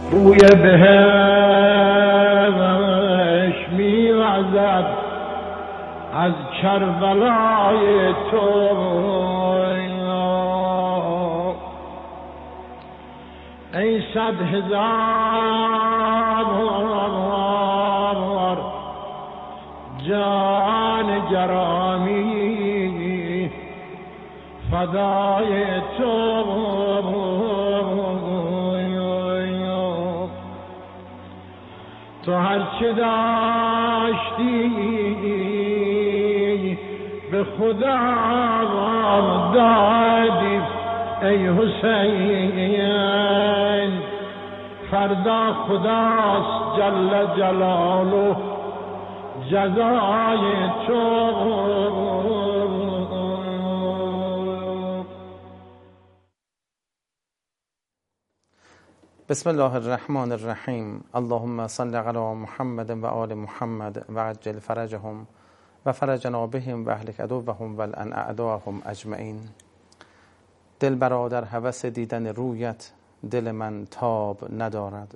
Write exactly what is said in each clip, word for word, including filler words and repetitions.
روی بهش می‌وزد از کربلای تو. ای صد هزار جان گرامی فدای تو. تو هرچه داشتی به خدا دادی ای حسین. فردا خداست جل جلاله جزای تو. بسم الله الرحمن الرحیم. اللهم صل علی محمد و آل محمد و عجل فرجهم و فرجنا بهم و اهلک عدوهم و الان اعداهم اجمعین. دل برا در هوس دیدن رویت دل من تاب ندارد.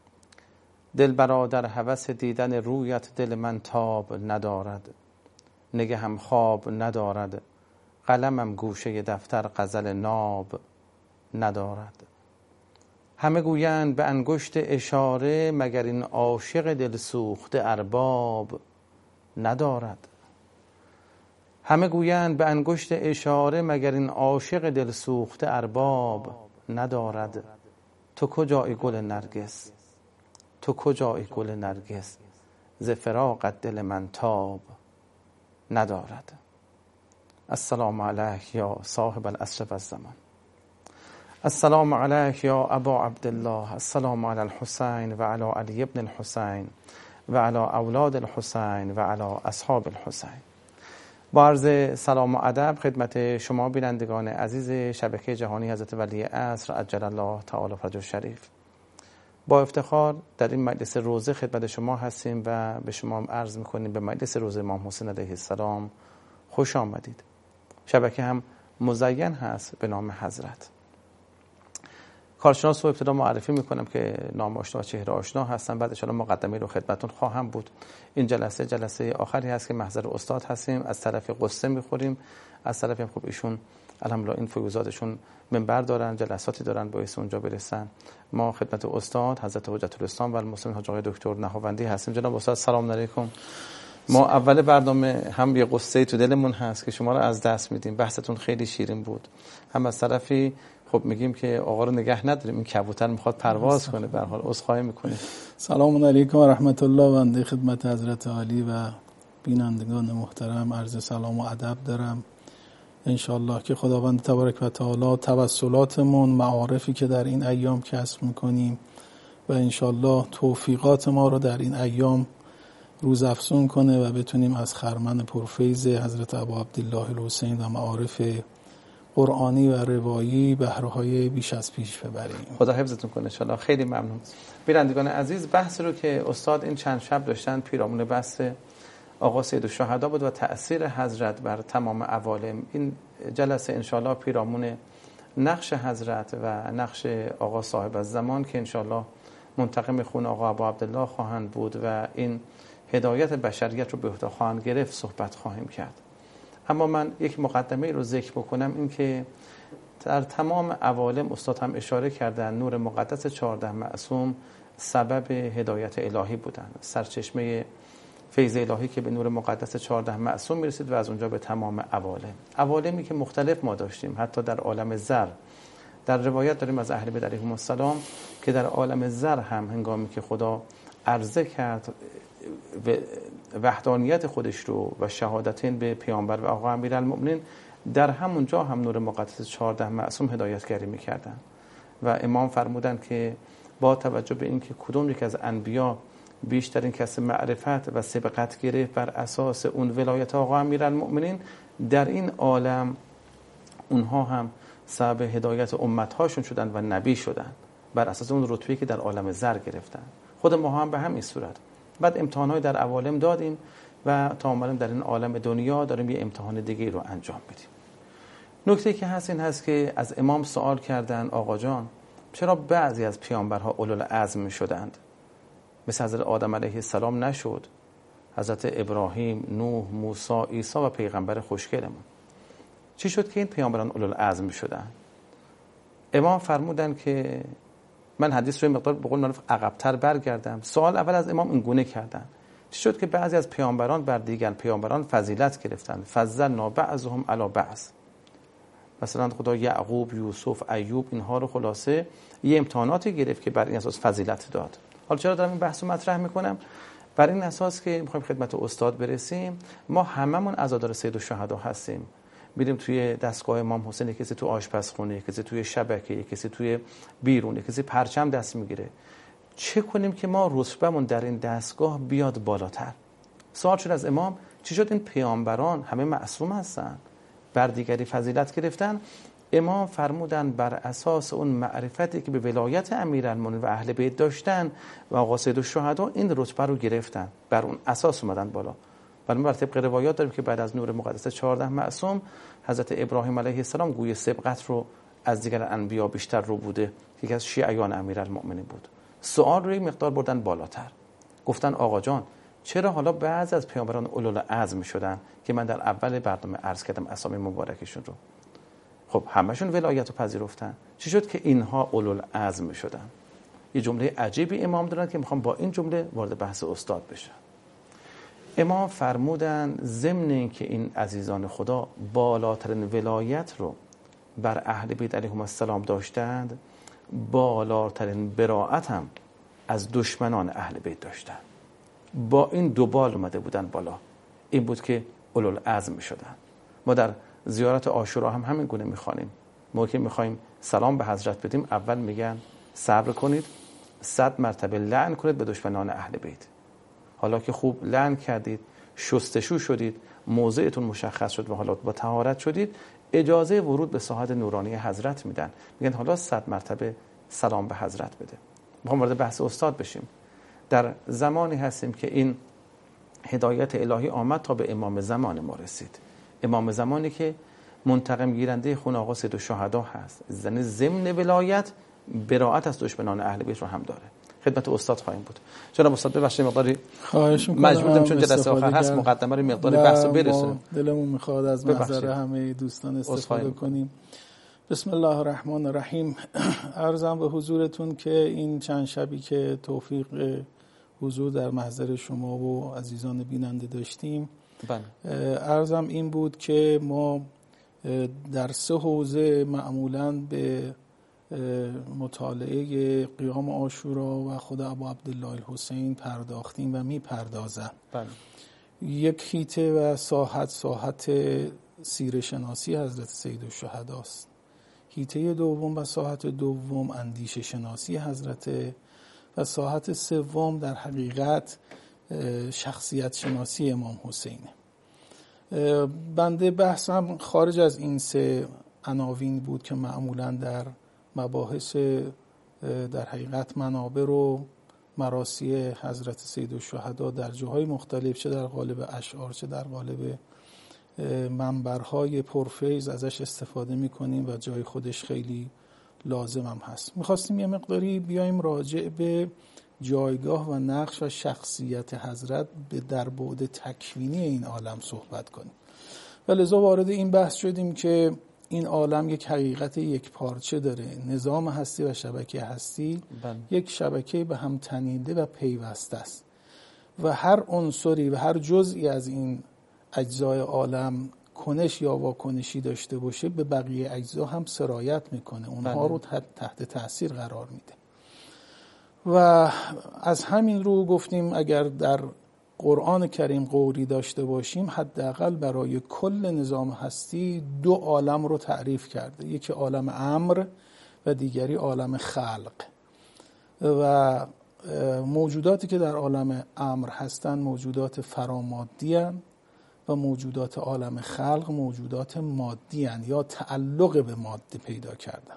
دل برا در هوس دیدن رویت دل من تاب ندارد. نگهم خواب ندارد، قلمم گوشه دفتر غزل ناب ندارد. همه گویند به انگشت اشاره مگر این عاشق دل سوخته ارباب ندارد. همه گویند به انگشت اشاره مگر این عاشق دل سوخته ارباب ندارد. تو کجایی گل نرگس، تو کجایی گل نرگس، ز فراقت دل من تاب ندارد. السلام علیک یا صاحب العصر و الزمان. السلام علیک یا ابا عبدالله. السلام علی الحسین و علی علی ابن الحسین و علی اولاد الحسین و علی اصحاب الحسین. با عرض سلام و ادب خدمت شما بینندگان عزیز شبکه جهانی حضرت ولی عصر عجل الله تعالی فرجه الشریف. با افتخار در این مجلس روزه خدمت شما هستیم و به شما عرض میکنیم به مجلس روزه امام حسین علیه السلام خوش آمدید. شبکه هم مزین هست به نام حضرت. کارشناس رو ابتدا معرفی میکنم که نام آشنا و چهره آشنا هستن، بعد ان شاءالله مقدمه رو خدمتتون خواهم بود. این جلسه جلسه آخری هست که محضر استاد هستیم. از طرف قصه میخوریم، از طرف هم خوب ایشون الحمدلله این فیوزاتشون منبر دارن، جلساتی دارن باعث اونجا برسن. ما خدمت استاد حضرت حجت الاسلام و المسلمین حاج آقای دکتر نهاوندی هستیم. جناب استاد سلام علیکم. ما اول برنامه هم یه قصه تو دلمون هست که شما رو از دست میدیم، بحثتون خیلی شیرین بود، هم از طرفی خب میگیم که آقا رو نگه نداریم، این کبوتر میخواد پرواز کنه، به هر حال عذرخواهی میکنیم. سلام علیکم و رحمت الله. بنده خدمت حضرت عالی و بینندگان محترم عرض سلام و ادب دارم. انشالله که خداوند تبارک و تعالی توسلاتمون، معارفی که در این ایام کسب میکنیم و انشالله توفیقات ما رو در این ایام روز افزون کنه و بتونیم از خرمن پرفیض حضرت ابا عبدالله الحسین و معارف قرآنی و روایی بهره‌های بیش از پیش ببریم. خدا حفظتون کنه انشالله. خیلی ممنون. بینندگان عزیز، بحث رو که استاد این چند شب داشتن پیرامون بحث آقا سید الشهدا بود و تأثیر حضرت بر تمام عوالم. این جلسه انشالله پیرامون نقش حضرت و نقش آقا صاحب الزمان که انشالله منتقم خون آقا ابا عبدالله خواهند بود و این هدایت بشریت رو به عهده خواهند گرفت صحبت خواهیم کرد. اما من یک مقدمه رو ذکر بکنم، این که در تمام عوالم استاد هم اشاره کردن نور مقدس چهارده معصوم سبب هدایت الهی بودن، سرچشمه فیض الهی که به نور مقدس چهارده معصوم میرسید و از اونجا به تمام عوالم. عوالمی که مختلف ما داشتیم، حتی در عالم زر در روایت داریم از اهل بیت علیهم السلام که در عالم زر هم هنگامی که خدا عرضه کرد وحدانیت خودش رو و شهادتین به پیامبر و آقا امیرالمؤمنین، در همونجا هم نور مقدس چهارده معصوم هدایتگری میکردن و امام فرمودن که با توجه به اینکه کدوم یک از انبیا بیشترین کس معرفت و سبقت گرفت بر اساس اون ولایت آقا امیرالمؤمنین، در این عالم اونها هم سبب هدایت امتهاشون شدن و نبی شدن بر اساس اون رتبه‌ای که در عالم زر گرفتن. خود ما هم به همین صورت بعد امتحان‌های در عوالم دادیم و تا اومدیم در این عالم دنیا داریم یه امتحان دیگه رو انجام بدیم. نکته که هست این هست که از امام سوال کردن آقا جان چرا بعضی از پیامبرها اولوالعزم میشدند؟ مثل حضرت آدم علیه السلام نشد، حضرت ابراهیم، نوح، موسی، عیسی و پیغمبر خوشگلمون. چی شد که این پیامبران اولوالعزم میشدند؟ امام فرمودن که من حدیث رو مقدار به قول معروف عقب‌تر برگردم. سوال اول از امام این گونه کردن: چی شد که بعضی از پیامبران بر دیگر پیامبران فضیلت گرفتند؟ فضلنا بعضهم علی بعض. مثلا خدا یعقوب، یوسف، ایوب، اینها رو خلاصه یه امتحاناتی گرفت که بر این اساس فضیلت داد. حالا چرا دارم این بحث رو مطرح میکنم؟ بر این اساس که میخوایم خدمت استاد برسیم. ما هممون عزادار سید الشهدا هستیم. میریم توی دستگاه امام حسین، کسی تو آشپزخونه، کسی توی شبکه، کسی توی بیرون، کسی پرچم دست میگیره. چه کنیم که ما رتبهمون در این دستگاه بیاد بالاتر؟ سوال شد از امام: چی شد این پیامبران همه معصوم هستن، بر دیگری فضیلت گرفتن؟ امام فرمودن بر اساس اون معرفتی که به ولایت امیرالمومنین و اهل بیت داشتن و آقا سید الشهدا این رتبه رو گرفتن، بر اون اساس اومدن بالا. ولی ما بر طبق روایات داریم که بعد از نور مقدس چهارده معصوم، حضرت ابراهیم علیه السلام گوی سبقت رو از دیگر انبیا بیشتر رو بوده، یکی از شیعیان امیرالمومنین بود. سوال رو یک مقدار بردن بالاتر، گفتن آقا جان چرا حالا بعضی از پیامبران اولوالعزم شدن که من در اول برنامه عرض کردم اسامی مبارکشون رو؟ خب همشون ولایت رو پذیرفتن، چی شد که اینها اولوالعزم شدن؟ یه جمله عجیبی امام دارن که میخوام با این جمله وارد بحث استاد بشم. امام فرمودن ضمن این که این عزیزان خدا بالاترین ولایت رو بر اهل بیت علیهم السلام داشتند، بالاترین براءت هم از دشمنان اهل بیت داشتند. با این دو بال اومده بودن بالا. این بود که اولوالعزم شدن. ما در زیارت عاشورا هم همین گونه میخوانیم. ما که میخوایم سلام به حضرت بدیم، اول میگن صبر کنید، صد مرتبه لعن کنید به دشمنان اهل بیت. حالا که خوب لعن کردید، شستشو شدید، موضعتون مشخص شد و حالا با طهارت شدید، اجازه ورود به ساحت نورانی حضرت میدن. میگن حالا صد مرتبه سلام به حضرت بده. میخوام وارد بحث استاد بشیم. در زمانی هستیم که این هدایت الهی آمد تا به امام زمان ما رسید. امام زمانی که منتقم گیرنده خون آقا سید الشهدا هست، زن ضمن ولایت براءت از دشمنان اهل بیت رو هم داره. خدمت استاد خواهیم بود. جناب استاد ببخشید مقداری خواهش می‌کنم، مجبورم چون جلسه آخر هست مقدمه رو مقدار بحث رو برسونیم. دلمون میخواد از محضر همه دوستان استفاده کنیم. بسم الله الرحمن الرحیم. عرضم به حضورتون که این چند شبی که توفیق حضور در محضر شما و عزیزان بیننده داشتیم، عرضم این بود که ما در سه حوزه معمولاً به مطالعه قیام عاشورا و خود ابو عبدالله الحسین پرداختیم و می پردازم. یک حیطه و ساحت ساحت سیره شناسی حضرت سید الشهدا است. حیطه دوم و ساحت دوم اندیشه شناسی حضرت و ساحت سوم در حقیقت شخصیت شناسی امام حسینه. بنده بحثم خارج از این سه عناوین بود که معمولاً در مباحث در حقیقت منابر و مراثی حضرت سید الشهدا در جاهای مختلف، چه در قالب اشعار چه در قالب منبرهای پرفیض ازش استفاده میکنیم و جای خودش خیلی لازم هم هست. میخواستیم یه مقداری بیایم راجع به جایگاه و نقش و شخصیت حضرت به در بعد تکوینی این عالم صحبت کنیم و لذا وارد این بحث شدیم که این عالم یک حقیقت یک پارچه داره. نظام هستی و شبکه هستی بله. یک شبکه به هم تنیده و پیوسته است و هر عنصری و هر جزئی از این اجزای عالم کنش یا واکنشی داشته باشه به بقیه اجزا هم سرایت میکنه، اونها بله. رو تحت تاثیر قرار میده. و از همین رو گفتیم اگر در قرآن کریم قولی داشته باشیم، حداقل برای کل نظام هستی دو عالم رو تعریف کرده، یکی عالم امر و دیگری عالم خلق. و موجوداتی که در عالم امر هستند موجودات فرامادی هستند و موجودات عالم خلق موجودات مادی هستند یا تعلق به ماده پیدا کردن.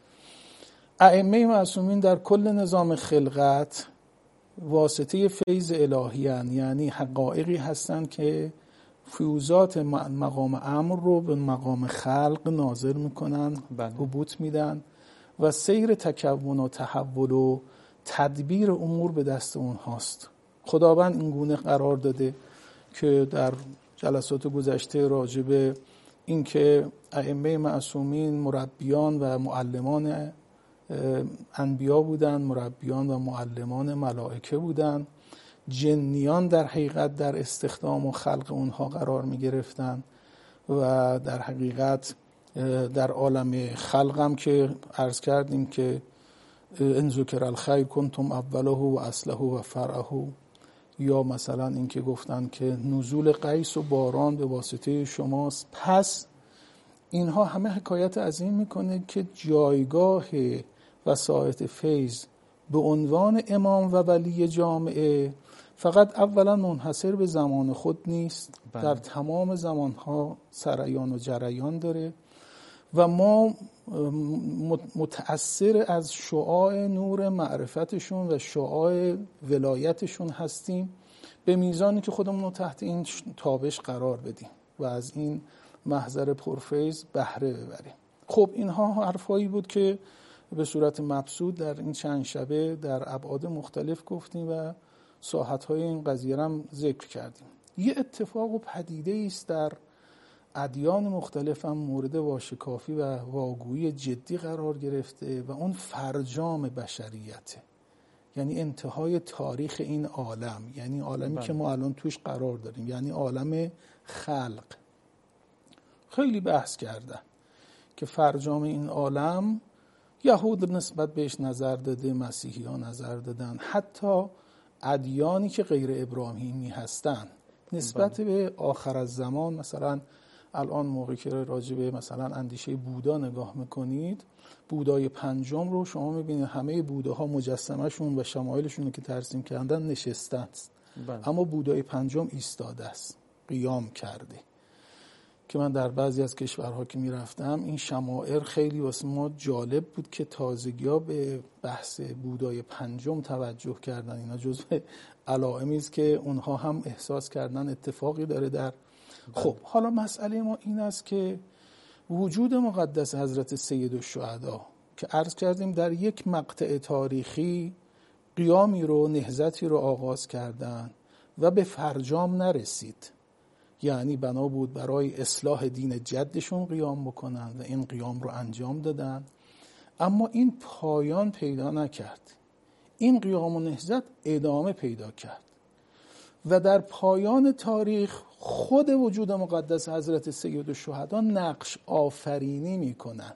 ائمه معصومین در کل نظام خلقت واسطه فیض الهی هستند، یعنی حقایقی هستند که فیوزات مقام امر رو به مقام خلق ناظر میکنن، هبوط میدن و سیر تکون و تحول و تدبیر امور به دست اونهاست. خداوند این گونه قرار داده که در جلسات گذشته راجع به اینکه ائمه معصومین مربیان و معلمان انبیا بودن، مربیان و معلمان ملائکه بودن، جنیان در حقیقت در استخدام و خلق اونها قرار می گرفتن و در حقیقت در عالم خلقم که عرض کردیم که ان ذکر الخیر کنتم اوله و اصله و فرعه، یا مثلا این که گفتن که نزول قیس و باران به واسطه شماست. پس اینها همه حکایت از این میکنه که جایگاه وسائط فیض به عنوان امام و ولی جامعه فقط اولا منحصر به زمان خود نیست، بله. در تمام زمانها سریان و جریان داره و ما متأثر از شعاع نور معرفتشون و شعاع ولایتشون هستیم به میزانی که خودمون رو تحت این تابش قرار بدیم و از این محضر پرفیض بهره ببریم. خب اینها حرفایی بود که به صورت مبسوط در این چند شبه در ابعاد مختلف گفتیم و ساحت‌های این قضیه هم ذکر کردیم. یه اتفاق و پدیده است در ادیان مختلف هم مورد واشکافی و واگویی جدی قرار گرفته و اون فرجام بشریته، یعنی انتهای تاریخ این عالم، یعنی عالمی بله. که ما الان توش قرار داریم، یعنی عالم خلق. خیلی بحث کردن که فرجام این عالم یهود نسبت بهش نظر داده، مسیحی ها نظر دادن، حتی ادیانی که غیر ابراهیمی هستن نسبت بله. به آخر الزمان. مثلا الان موقعی که راجع به مثلا اندیشه بودا نگاه میکنید، بودای پنجم رو شما میبینید همه بوداها مجسمهشون و شمایلشون که ترسیم کردن نشسته است، بله. اما بودای پنجم ایستاده است، قیام کرده. که من در بعضی از کشورها که میرفتم این شمائر خیلی واسه ما جالب بود که تازگی‌ها به بحث بودای پنجم توجه کردن. اینا جزو علائمی است که اونها هم احساس کردن اتفاقی داره در خب حالا مسئله ما این است که وجود مقدس حضرت سید الشهدا که عرض کردیم در یک مقطع تاریخی قیامی رو، نهضتی رو آغاز کردن و به فرجام نرسید، یعنی بنا بود برای اصلاح دین جدشون قیام بکنن و این قیام رو انجام دادن، اما این پایان پیدا نکرد. این قیام و نهضت ادامه پیدا کرد و در پایان تاریخ خود وجود مقدس حضرت سید الشهدا نقش آفرینی میکنن.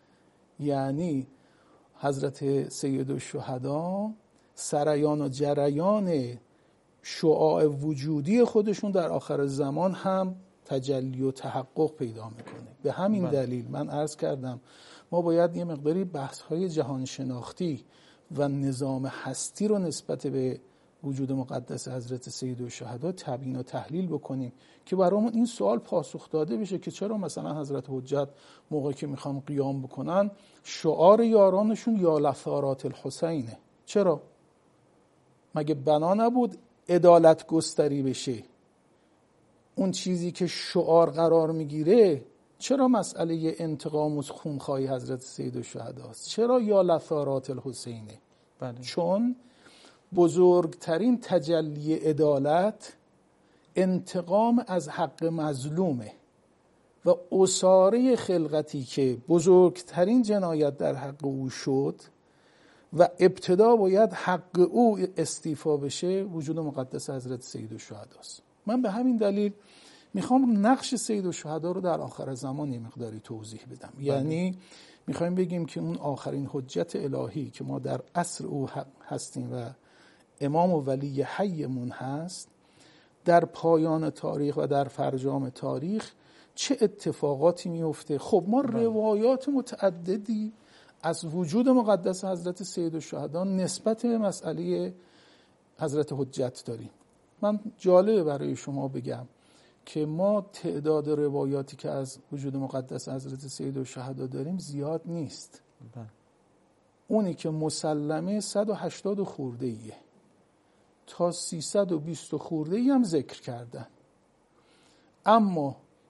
یعنی حضرت سید الشهدا سریان و جریان شعاع وجودی خودشون در آخر زمان هم تجلی و تحقق پیدا میکنه. به همین بله. دلیل من عرض کردم ما باید یه مقداری بحث‌های جهان شناختی و نظام هستی رو نسبت به وجود مقدس حضرت سید الشهدا تبیین و تحلیل بکنیم که برامون این سوال پاسخ داده بشه که چرا مثلا حضرت حجت موقعی که میخوام قیام بکنن شعار یارانشون یا لثارات الحسینه؟ چرا؟ مگه بنا نبود عدالت گستری بشه؟ اون چیزی که شعار قرار میگیره چرا مسئله انتقام و خونخواهی حضرت سید الشهدا است؟ چرا یا لثارات الحسینه؟ بله. چون بزرگترین تجلی عدالت انتقام از حق مظلومه و اساره خلقتی که بزرگترین جنایت در حق او شد و ابتدا باید حق او استیفا بشه وجود مقدس حضرت سید الشهدا است. من به همین دلیل میخوام نقش سید الشهدا رو در آخر زمان یه مقداری توضیح بدم. بله. یعنی میخوایم بگیم که اون آخرین حجت الهی که ما در عصر او هستیم و امام و ولی حیمون هست، در پایان تاریخ و در فرجام تاریخ چه اتفاقاتی میفته؟ خب ما بله. روایات متعددی از وجود مقدس حضرت سید الشهدا نسبت به مسئله حضرت حجت داریم. من جالبه برای شما بگم که ما تعداد روایاتی که از وجود مقدس حضرت سید الشهدا داریم زیاد نیست. بله. اونی که مسلمه صد و هشتاد خورده ایه تا سیصد و بیست خورده ای هم ذکر کردن، اما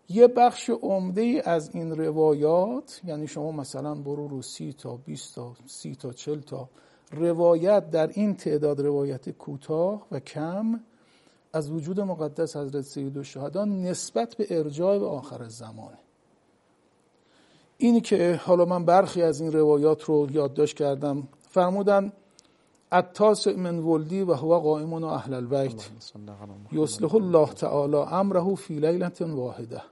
یه بخش عمده از این روایات، یعنی شما مثلا برو رو سی تا بیست تا سی تا چل تا روایت در این تعداد روایت کوتاه و کم از وجود مقدس حضرت سیدالشهدا نسبت به ارجاع به آخر زمانه. اینی که حالا من برخی از این روایات رو یادداشت کردم. فرمودن التاسع من ولدی و هو قائم و اهل البیت یصلح الله تعالی امره فی لیلة واحده.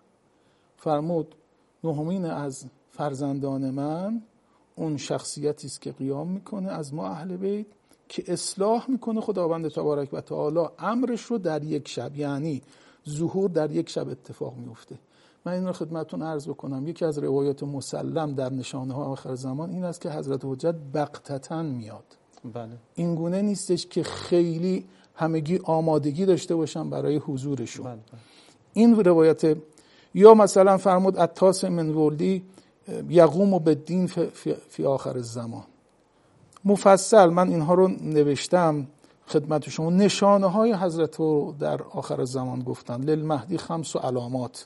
فرمود نهمین از فرزندان من اون شخصیتی است که قیام میکنه از ما اهل بیت که اصلاح میکنه خداوند تبارک و تعالی امرش رو در یک شب، یعنی ظهور در یک شب اتفاق میفته. من این رو خدمتتون عرض بکنم، یکی از روایات مسلم در نشانه ها آخر زمان این است که حضرت حجت بغتتاً میاد. بله. این گونه نیستش که خیلی همگی آمادگی داشته باشن برای حضورشون. بله. این روایت. یا مثلا فرمود التاسع من ولدی یقوم بالدین فی آخر الزمان. مفصل من اینها رو نوشتم خدمت شما. نشانه های حضرت رو در آخر زمان گفتن. للمهدی خمس و علامات.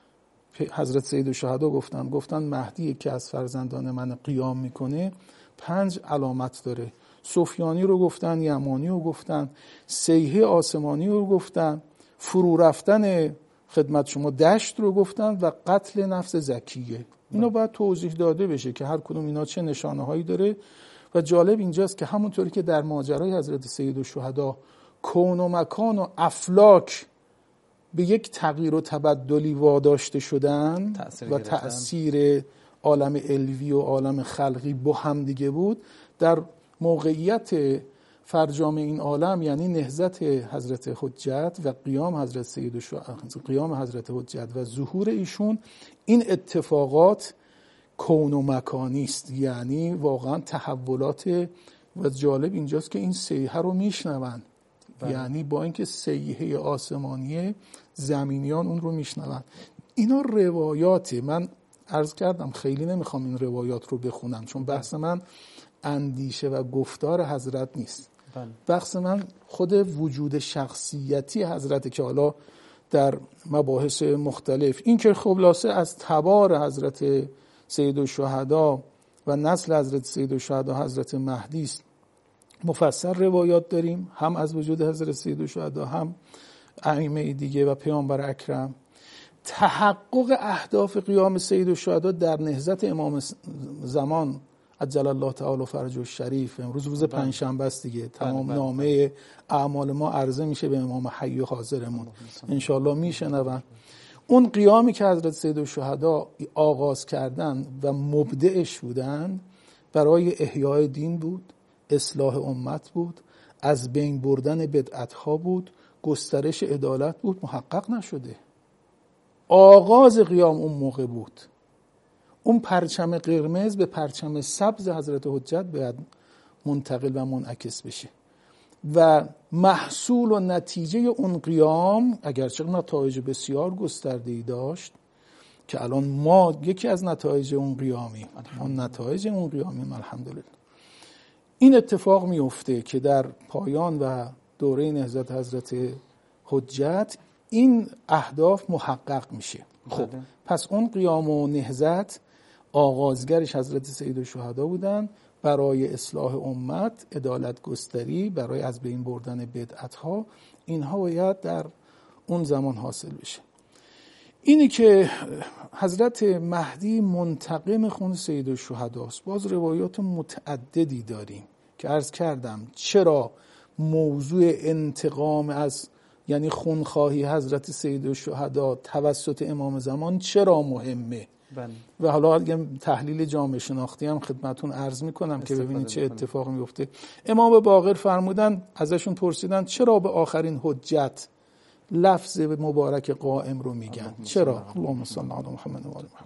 حضرت سیدالشهدا گفتن گفتن مهدی که از فرزندان من قیام میکنه پنج علامت داره. سفیانی رو گفتن، یمانی رو گفتن، سیحه آسمانی رو گفتن، فرو رفتن خدمت شما دشت رو گفتن و قتل نفس زکیه. اینا باید توضیح داده بشه که هر کدوم اینا چه نشانه هایی داره. و جالب اینجاست که همونطوری که در ماجرای حضرت سیدالشهدا کون و مکان و افلاک به یک تغییر و تبدلی واداشته شدن و تأثیر عالم علوی و عالم خلقی با هم دیگه بود، در موقعیت فرجام این عالم یعنی نهضت حضرت حجت و قیام حضرت سیدالشهدا، قیام حضرت حجت و ظهور ایشون، این اتفاقات کون و مکانی است، یعنی واقعا تحولات. و جالب اینجاست که این سیحه رو میشنون، یعنی با اینکه سیحه آسمانیه زمینیان اون رو میشنون. اینا روایاته. من عرض کردم خیلی نمیخوام این روایات رو بخونم چون بحث من اندیشه و گفتار حضرت نیست. بله. بحث من خود وجود شخصیتی حضرت که حالا در مباحث مختلف این که خلاصه از تبار حضرت سیدالشهدا و نسل حضرت سیدالشهدا حضرت مهدی است. مفصل روایات داریم، هم از وجود حضرت سیدالشهدا هم ائمه دیگه و پیامبر اکرم. تحقق اهداف قیام سیدالشهدا در نهضت امام زمان عجل الله تعالی فرجه الشریف، امروز روز پنجشنبه است دیگه، تمام نامه اعمال ما عرضه میشه به امام حی و حاضرمون انشالله میشنون. اون قیامی که حضرت سیدالشهدا آغاز کردن و مبدعش بودن برای احیای دین بود، اصلاح امت بود، از بین بردن بدعتها بود، گسترش عدالت بود، محقق نشده. آغاز قیام اون موقع بود. اون پرچم قرمز به پرچم سبز حضرت حجت باید منتقل و منعکس بشه و محصول و نتیجه اون قیام اگرچه نتایج بسیار گسترده‌ای داشت که الان ما یکی از نتایج اون قیامیم، اون نتایج اون قیامیم الحمدلله. این اتفاق میفته که در پایان و دوره نهضت حضرت حجت این اهداف محقق میشه. خب پس اون قیام و نهضت آغازگرش حضرت سیدالشهدا بودن برای اصلاح امت، عدالت گستری، برای از بین بردن بدعتها. اینها باید در اون زمان حاصل بشه. اینی که حضرت مهدی منتقم خون سیدالشهداست، باز روایات متعددی داریم که عرض کردم چرا موضوع انتقام از یعنی خونخواهی حضرت سیدالشهدا توسط امام زمان چرا مهمه. بله. و حالا اگه تحلیل جامعه شناختی هم خدمتون عرض میکنم که ببینید چه اتفاقی میفته. امام باقر فرمودن، ازشون پرسیدن چرا به آخرین حجت لفظ مبارک قائم رو میگن؟ چرا؟ اللهم صل علی محمد و آل محمد.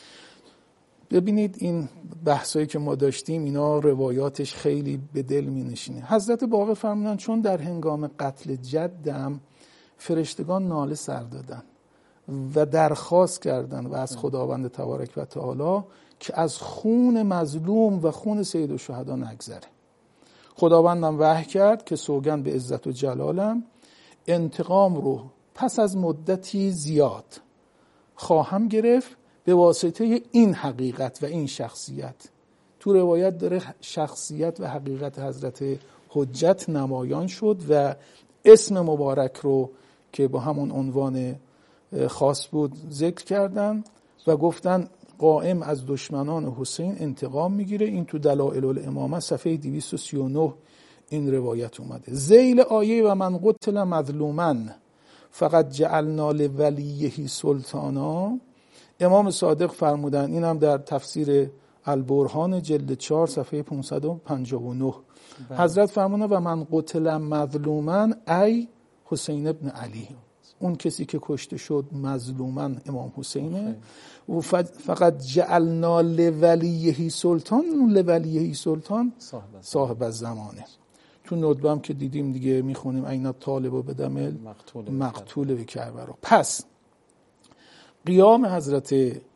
ببینید این بحثایی که ما داشتیم اینا روایاتش خیلی به دل می نشینه. حضرت باقر فرمودن چون در هنگام قتل جدم فرشتگان ناله سر دادن و درخواست کردن و از خداوند تبارک و تعالی که از خون مظلوم و خون سیدالشهدا نگذره. خداوندم وحی کرد که سوگند به عزت و جلالم انتقام رو پس از مدتی زیاد خواهم گرفت به واسطه این حقیقت و این شخصیت. تو روایت داره شخصیت و حقیقت حضرت حجت نمایان شد و اسم مبارک رو که با همون عنوان خاص بود ذکر کردن و گفتن قائم از دشمنان حسین انتقام میگیره. این تو دلائل الامامه صفحه دویست و سی و نه این روایت اومده. ذیل آیه و من قتل مظلوما فقط جعلنا لولیه سلطانا، امام صادق فرمودن، این هم در تفسیر البرهان جلد چهار صفحه پانصد و پنجاه و نه حضرت فرمودن و من قتل مظلوما ای حسین ابن علی، اون کسی که کشته شد مظلوما امام حسینه. و فقط جعلنا لولیه سلطان، اون لولیه سلطان صاحب الزمانه. تو ندبه هم که دیدیم دیگه میخونیم این طالب و بدمل مقتول به کربلا. پس قیام حضرت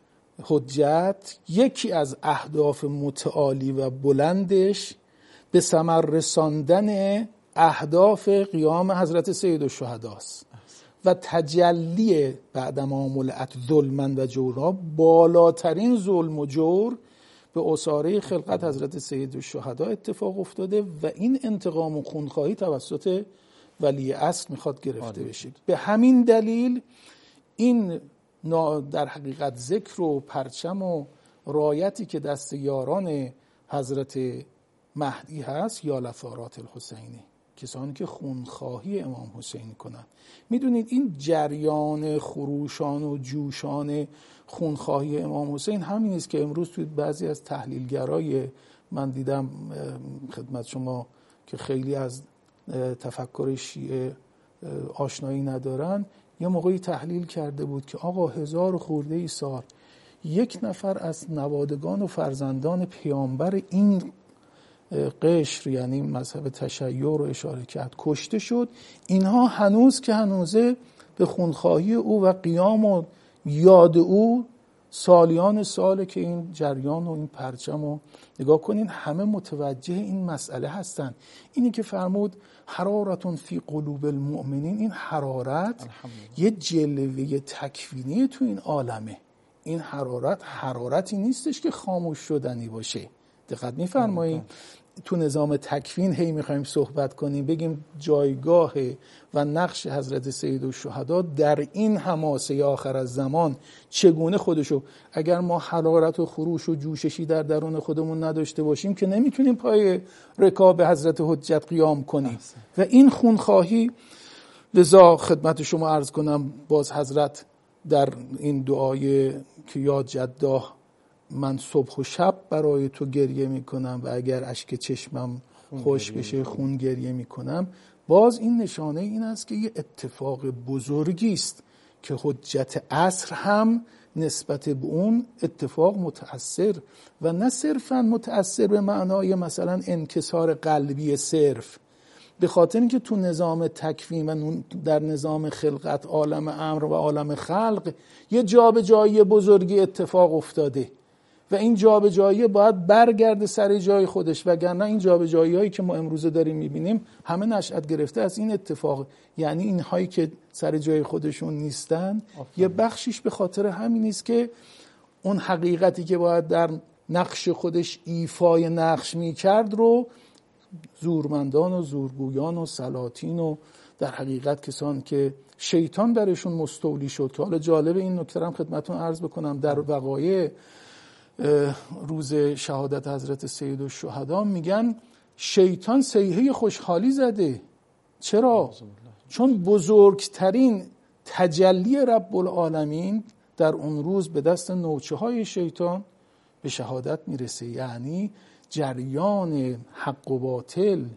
حجت یکی از اهداف متعالی و بلندش به ثمر رساندن اهداف قیام حضرت سیدالشهدا است و تجلی بعدما ملأت ظلما و جورا، بالاترین ظلم و جور به عصاره خلقت حضرت سیدالشهدا اتفاق افتاده و این انتقام و خونخواهی توسط ولی عصر میخواد گرفته بشه. به همین دلیل این در حقیقت ذکر و پرچم و رایتی که دست یاران حضرت مهدی هست یا لثارات الحسینی، کسانی که خونخواهی امام حسین کنن. میدونید این جریان خروشان و جوشان خونخواهی امام حسین همین است که امروز توی بعضی از تحلیلگرای من دیدم خدمت شما که خیلی از تفکر شیعه آشنایی ندارن، یه موقعی تحلیل کرده بود که آقا هزار خورده ای سال یک نفر از نوادگان و فرزندان پیامبر این قشر یعنی مذهب تشیع رو اشاره کرد کشته شد، اینها هنوز که هنوزه به خونخواهی او و قیام و یاد او سالیان ساله که این جریان و این پرچم رو نگاه کنین، همه متوجه این مسئله هستن. اینی که فرمود حرارتون فی قلوب المؤمنین، این حرارت یه جلوه تکوینی تو این عالمه. این حرارت حرارتی نیستش که خاموش شدنی باشه. دقت می‌فرمایید؟ تو نظام تکوین هی می‌خوایم صحبت کنیم بگیم جایگاه و نقش حضرت سیدالشهدا در این حماسه آخر از زمان چگونه خودشو، اگر ما حرارت و خروش و جوششی در درون خودمون نداشته باشیم که نمیتونیم پای رکاب حضرت حجت قیام کنیم. و این خونخواهی، لذا خدمت شما عرض کنم باز حضرت در این دعای که یا جدا من صبح و شب برای تو گریه میکنم و اگر اشک چشمم خوش بشه خون گریه میکنم، باز این نشانه این است که یه اتفاق بزرگی است که حجت عصر هم نسبت به اون اتفاق متأثر و نه صرفاً متأثر به معنای مثلا انکسار قلبی صرف، به خاطر اینکه تو نظام تکوین و در نظام خلقت عالم امر و عالم خلق یه جابجایی بزرگی اتفاق افتاده و این جابجایی باید برگرده سر جای خودش، وگرنه این جابجایی هایی که ما امروزه داریم میبینیم همه نشأت گرفته از این اتفاق. یعنی این هایی که سر جای خودشون نیستن آفرین. یه بخشیش به خاطر همین است که اون حقیقتی که باید در نقش خودش ایفای نقش میکرد رو زورمندان و زورگویان و سلاطین و در حقیقت کسان که شیطان درشون مستولی شد، که حالا جالب این نکته هم خدمتتون عرض بکنم، در وقایع روز شهادت حضرت سیدالشهدا میگن شیطان صیحه خوشحالی زده. چرا؟ چون بزرگترین تجلی رب العالمین در اون روز به دست نوچه های شیطان به شهادت میرسه. یعنی جریان حق و باطل،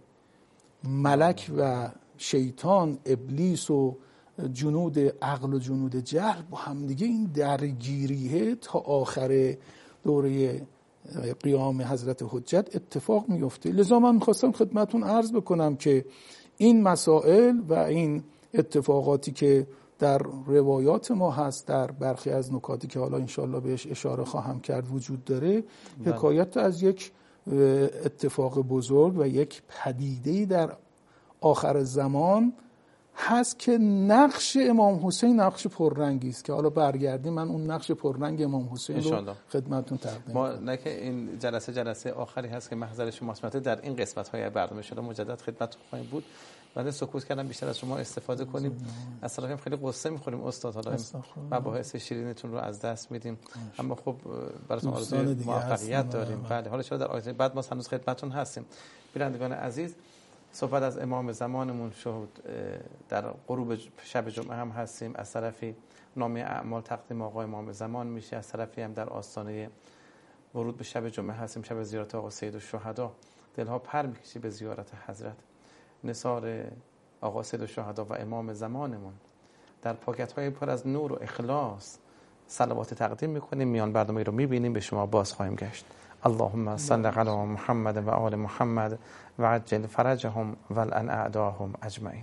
ملک و شیطان، ابلیس و جنود عقل و جنود جهل با همدیگه این درگیریه تا آخر دوره قیام حضرت حجت اتفاق میفته. لذا من میخواستم خدمتون عرض بکنم که این مسائل و این اتفاقاتی که در روایات ما هست، در برخی از نکاتی که حالا انشالله بهش اشاره خواهم کرد وجود داره، حکایت از یک اتفاق بزرگ و یک پدیده در آخر زمان هست که نقش امام حسین نقش پررنگی است که حالا برگردیم من اون نقش پررنگ امام حسین رو خدمتتون تقدیم ما نه که این جلسه جلسه آخری هست که محضر شماست، در این قسمت های برنامه شده مجدد خدمتتون خواهیم بود. بعد سکوت کردم بیشتر از شما استفاده کنیم. از طرفی خیلی قصه می‌خوریم استاد، حالا مباحث شیرینتون رو از دست میدیم، اما خب براتون آرزوی موفقیت داریم. بله حالا چرا در آیه بعد ما هنوز خدمتتون هستیم. بینندگان عزیز، صحبت از امام زمانمون شد، در غروب شب جمعه هم هستیم. از طرفی نامه اعمال تقدیم آقای امام زمان میشه، از طرفی هم در آستانه ورود به شب جمعه هستیم، شب زیارت آقا سیدالشهدا. دلها پر میکشه به زیارت حضرت. نثار آقا سیدالشهدا و امام زمانمون در پاکت‌های پر از نور و اخلاص صلوات تقدیم میکنیم. میان برنامه رو میبینیم، به شما باز خواهیم گشت. اللهم صل علی محمد و آل محمد و عجل فرجهم و الان اعداهم اجمعین.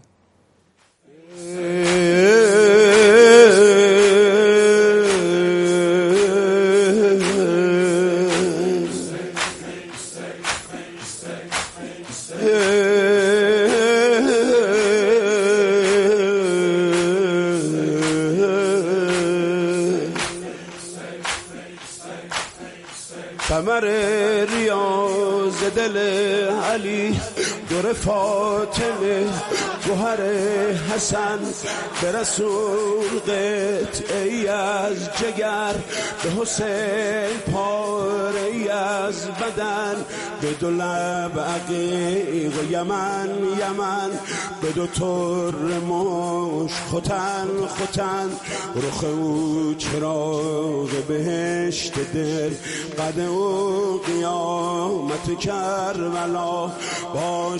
کمر ریاض دل علی، دور فاطمه گوهر حسن، به رسول قطعی از جگر، به حسین پاره از بدن، به دو لب عقیق و یمن یمن، به دو طور مشک ختن ختن، رخ او چراغ بهشت دل، قد او قیامت کربلا، با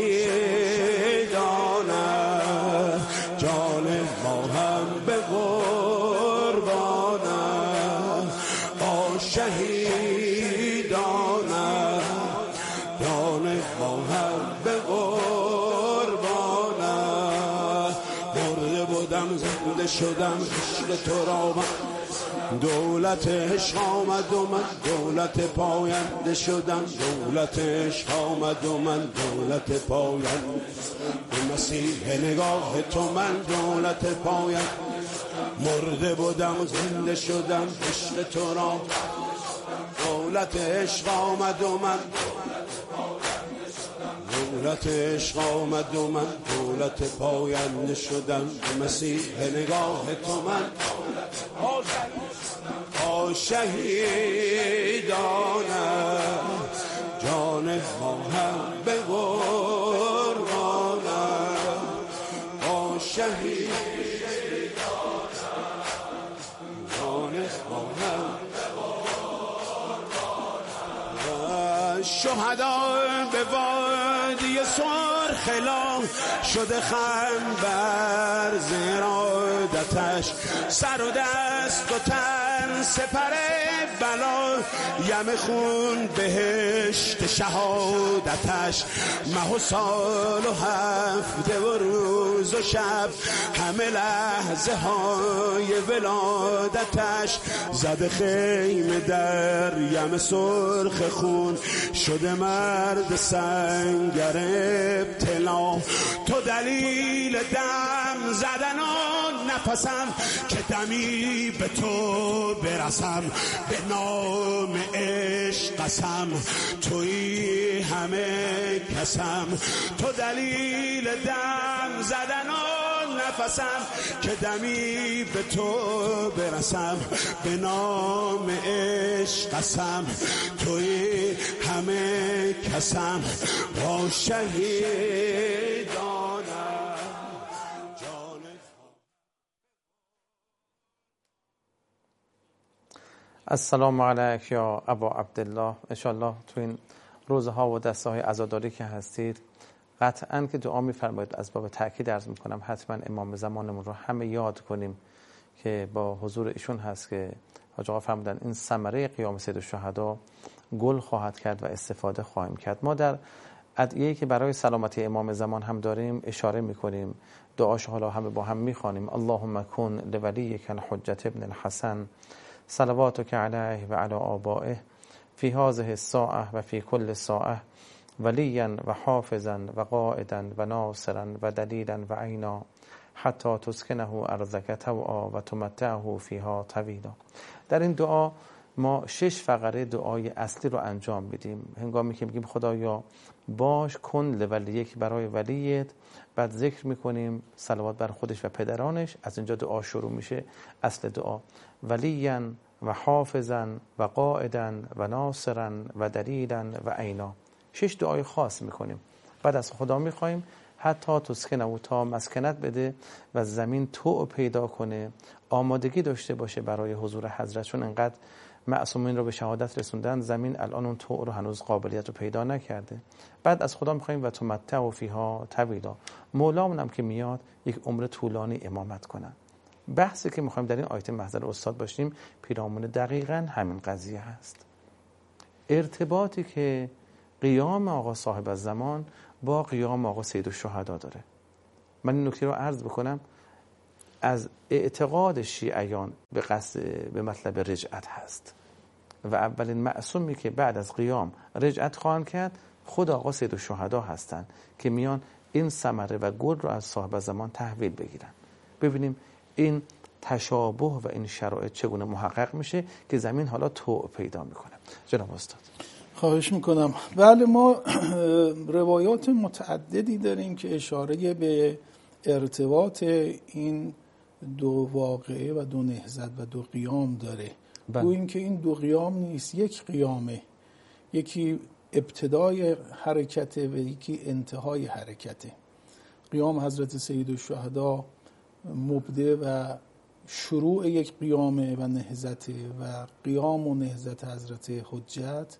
شهیدانه جان ما هم به قربانه، با شهیدانه جان ما هم به قربانه. مرده بودم زنده شدم عشق تو را من، دولت عشق آمد و من دولت پاینده شدم، دولت عشق آمد و من دولت پاینده، به مسیح نگاه تو من دولت پاینده. مرده بودم زنده شدم عشق تو را، دولت عشق آمد و من دولت عشق آمد و من دولت پاینده شدم، به مسیح نگاه تو من با شهیدانه جان ما هم به قربانه، با شهیدانه جان ما هم به قربانه. شهدا به وادی سرخلا شده خنبر زرادتش، سر و دست و تن سپر بلا، یم خون بهشت شهادتش، ماه و سال و هفته و روز و شب، همه لحظه های ولادتش، زده خیمه در یم سرخ خون، شده مرد سنگر ابتلا، تو دلیل دم زدن و نفسم، که دمی به تو برسم، به نام عشق قسم، تویی همه کسم، تو دلیل دم زدن و نفسم، که دمی به تو برسم، به نام عشق قسم، تویی همه کسم، با شهیدانه. السلام علیک یا ابا عبدالله. انشالله تو این روزها و دسته های عزاداری که هستید قطعاً که دعا میفرمایید. از باب تأکید عرض میکنم حتما امام زمانمون رو همه یاد کنیم که با حضور ایشون هست که حاج آقا فرمودن این ثمره قیام سیدالشهدا گل خواهد کرد و استفاده خواهیم کرد. ما در ادعیه‌ای که برای سلامتی امام زمان هم داریم اشاره میکنیم، دعاش حالا همه با هم میخوانیم. اللهم کن لولیک الحجة ابن الحسن صلواتک علیه و علی آبائه فی هذه الساعه و فی کل ساعه ولیا و حافظا و قائدا و ناصرا و دلیلا و عینا حتی تسکنه ارضک طوعا و تمتعه فیها طویلا. در این دعا ما شش فقره دعای اصلی رو انجام میدیم. هنگامی که میگیم خدایا باش کن لول یک برای ولیت، بعد ذکر میکنیم صلوات بر خودش و پدرانش، از اینجا دعا شروع میشه. اصل دعا ولیا و حافظا و قائدا و ناصرا و دلیلا و عینا. شش دعای خاص میکنیم. بعد از خدا میخوایم حتی تسکنه و تا مسکنت بده و زمین طوع پیدا کنه، آمادگی داشته باشه برای حضور حضرت. چون انقدر معصومین رو به شهادت رسوندن، زمین الان اون طوع رو هنوز قابلیت رو پیدا نکرده. بعد از خدا میخوایم و تمتع فیها طویلا، مولامون هم که میاد یک عمر طولانی امامت کنن. بحثی که میخوایم در این آیت محضر استاد باشیم پیرامون دقیقاً همین قضیه هست. ارتباطی که قیام آقا صاحب الزمان با قیام آقا سید الشهدا داره. من این نکته رو عرض بکنم، از اعتقاد شیعیان به قصد به مطلب رجعت هست و اولین معصومی که بعد از قیام رجعت خواهند کرد خود آقا سید الشهدا هستند که میان این ثمره و گل رو از صاحب الزمان تحویل بگیرن. ببینیم این تشابه و این شرایط چگونه محقق میشه که زمین حالا طوع پیدا میکنه. جناب استاد خواهش میکنم. بله، ما روایات متعددی داریم که اشاره به ارتباط این دو واقعه و دو نهضت و دو قیام داره. گوییم که این دو قیام نیست، یک قیامه، یکی ابتدای حرکته و یکی انتهای حرکته. قیام حضرت سید الشهدا مبدأ و شروع یک قیامه و نهضت و قیام و نهضت حضرت حجت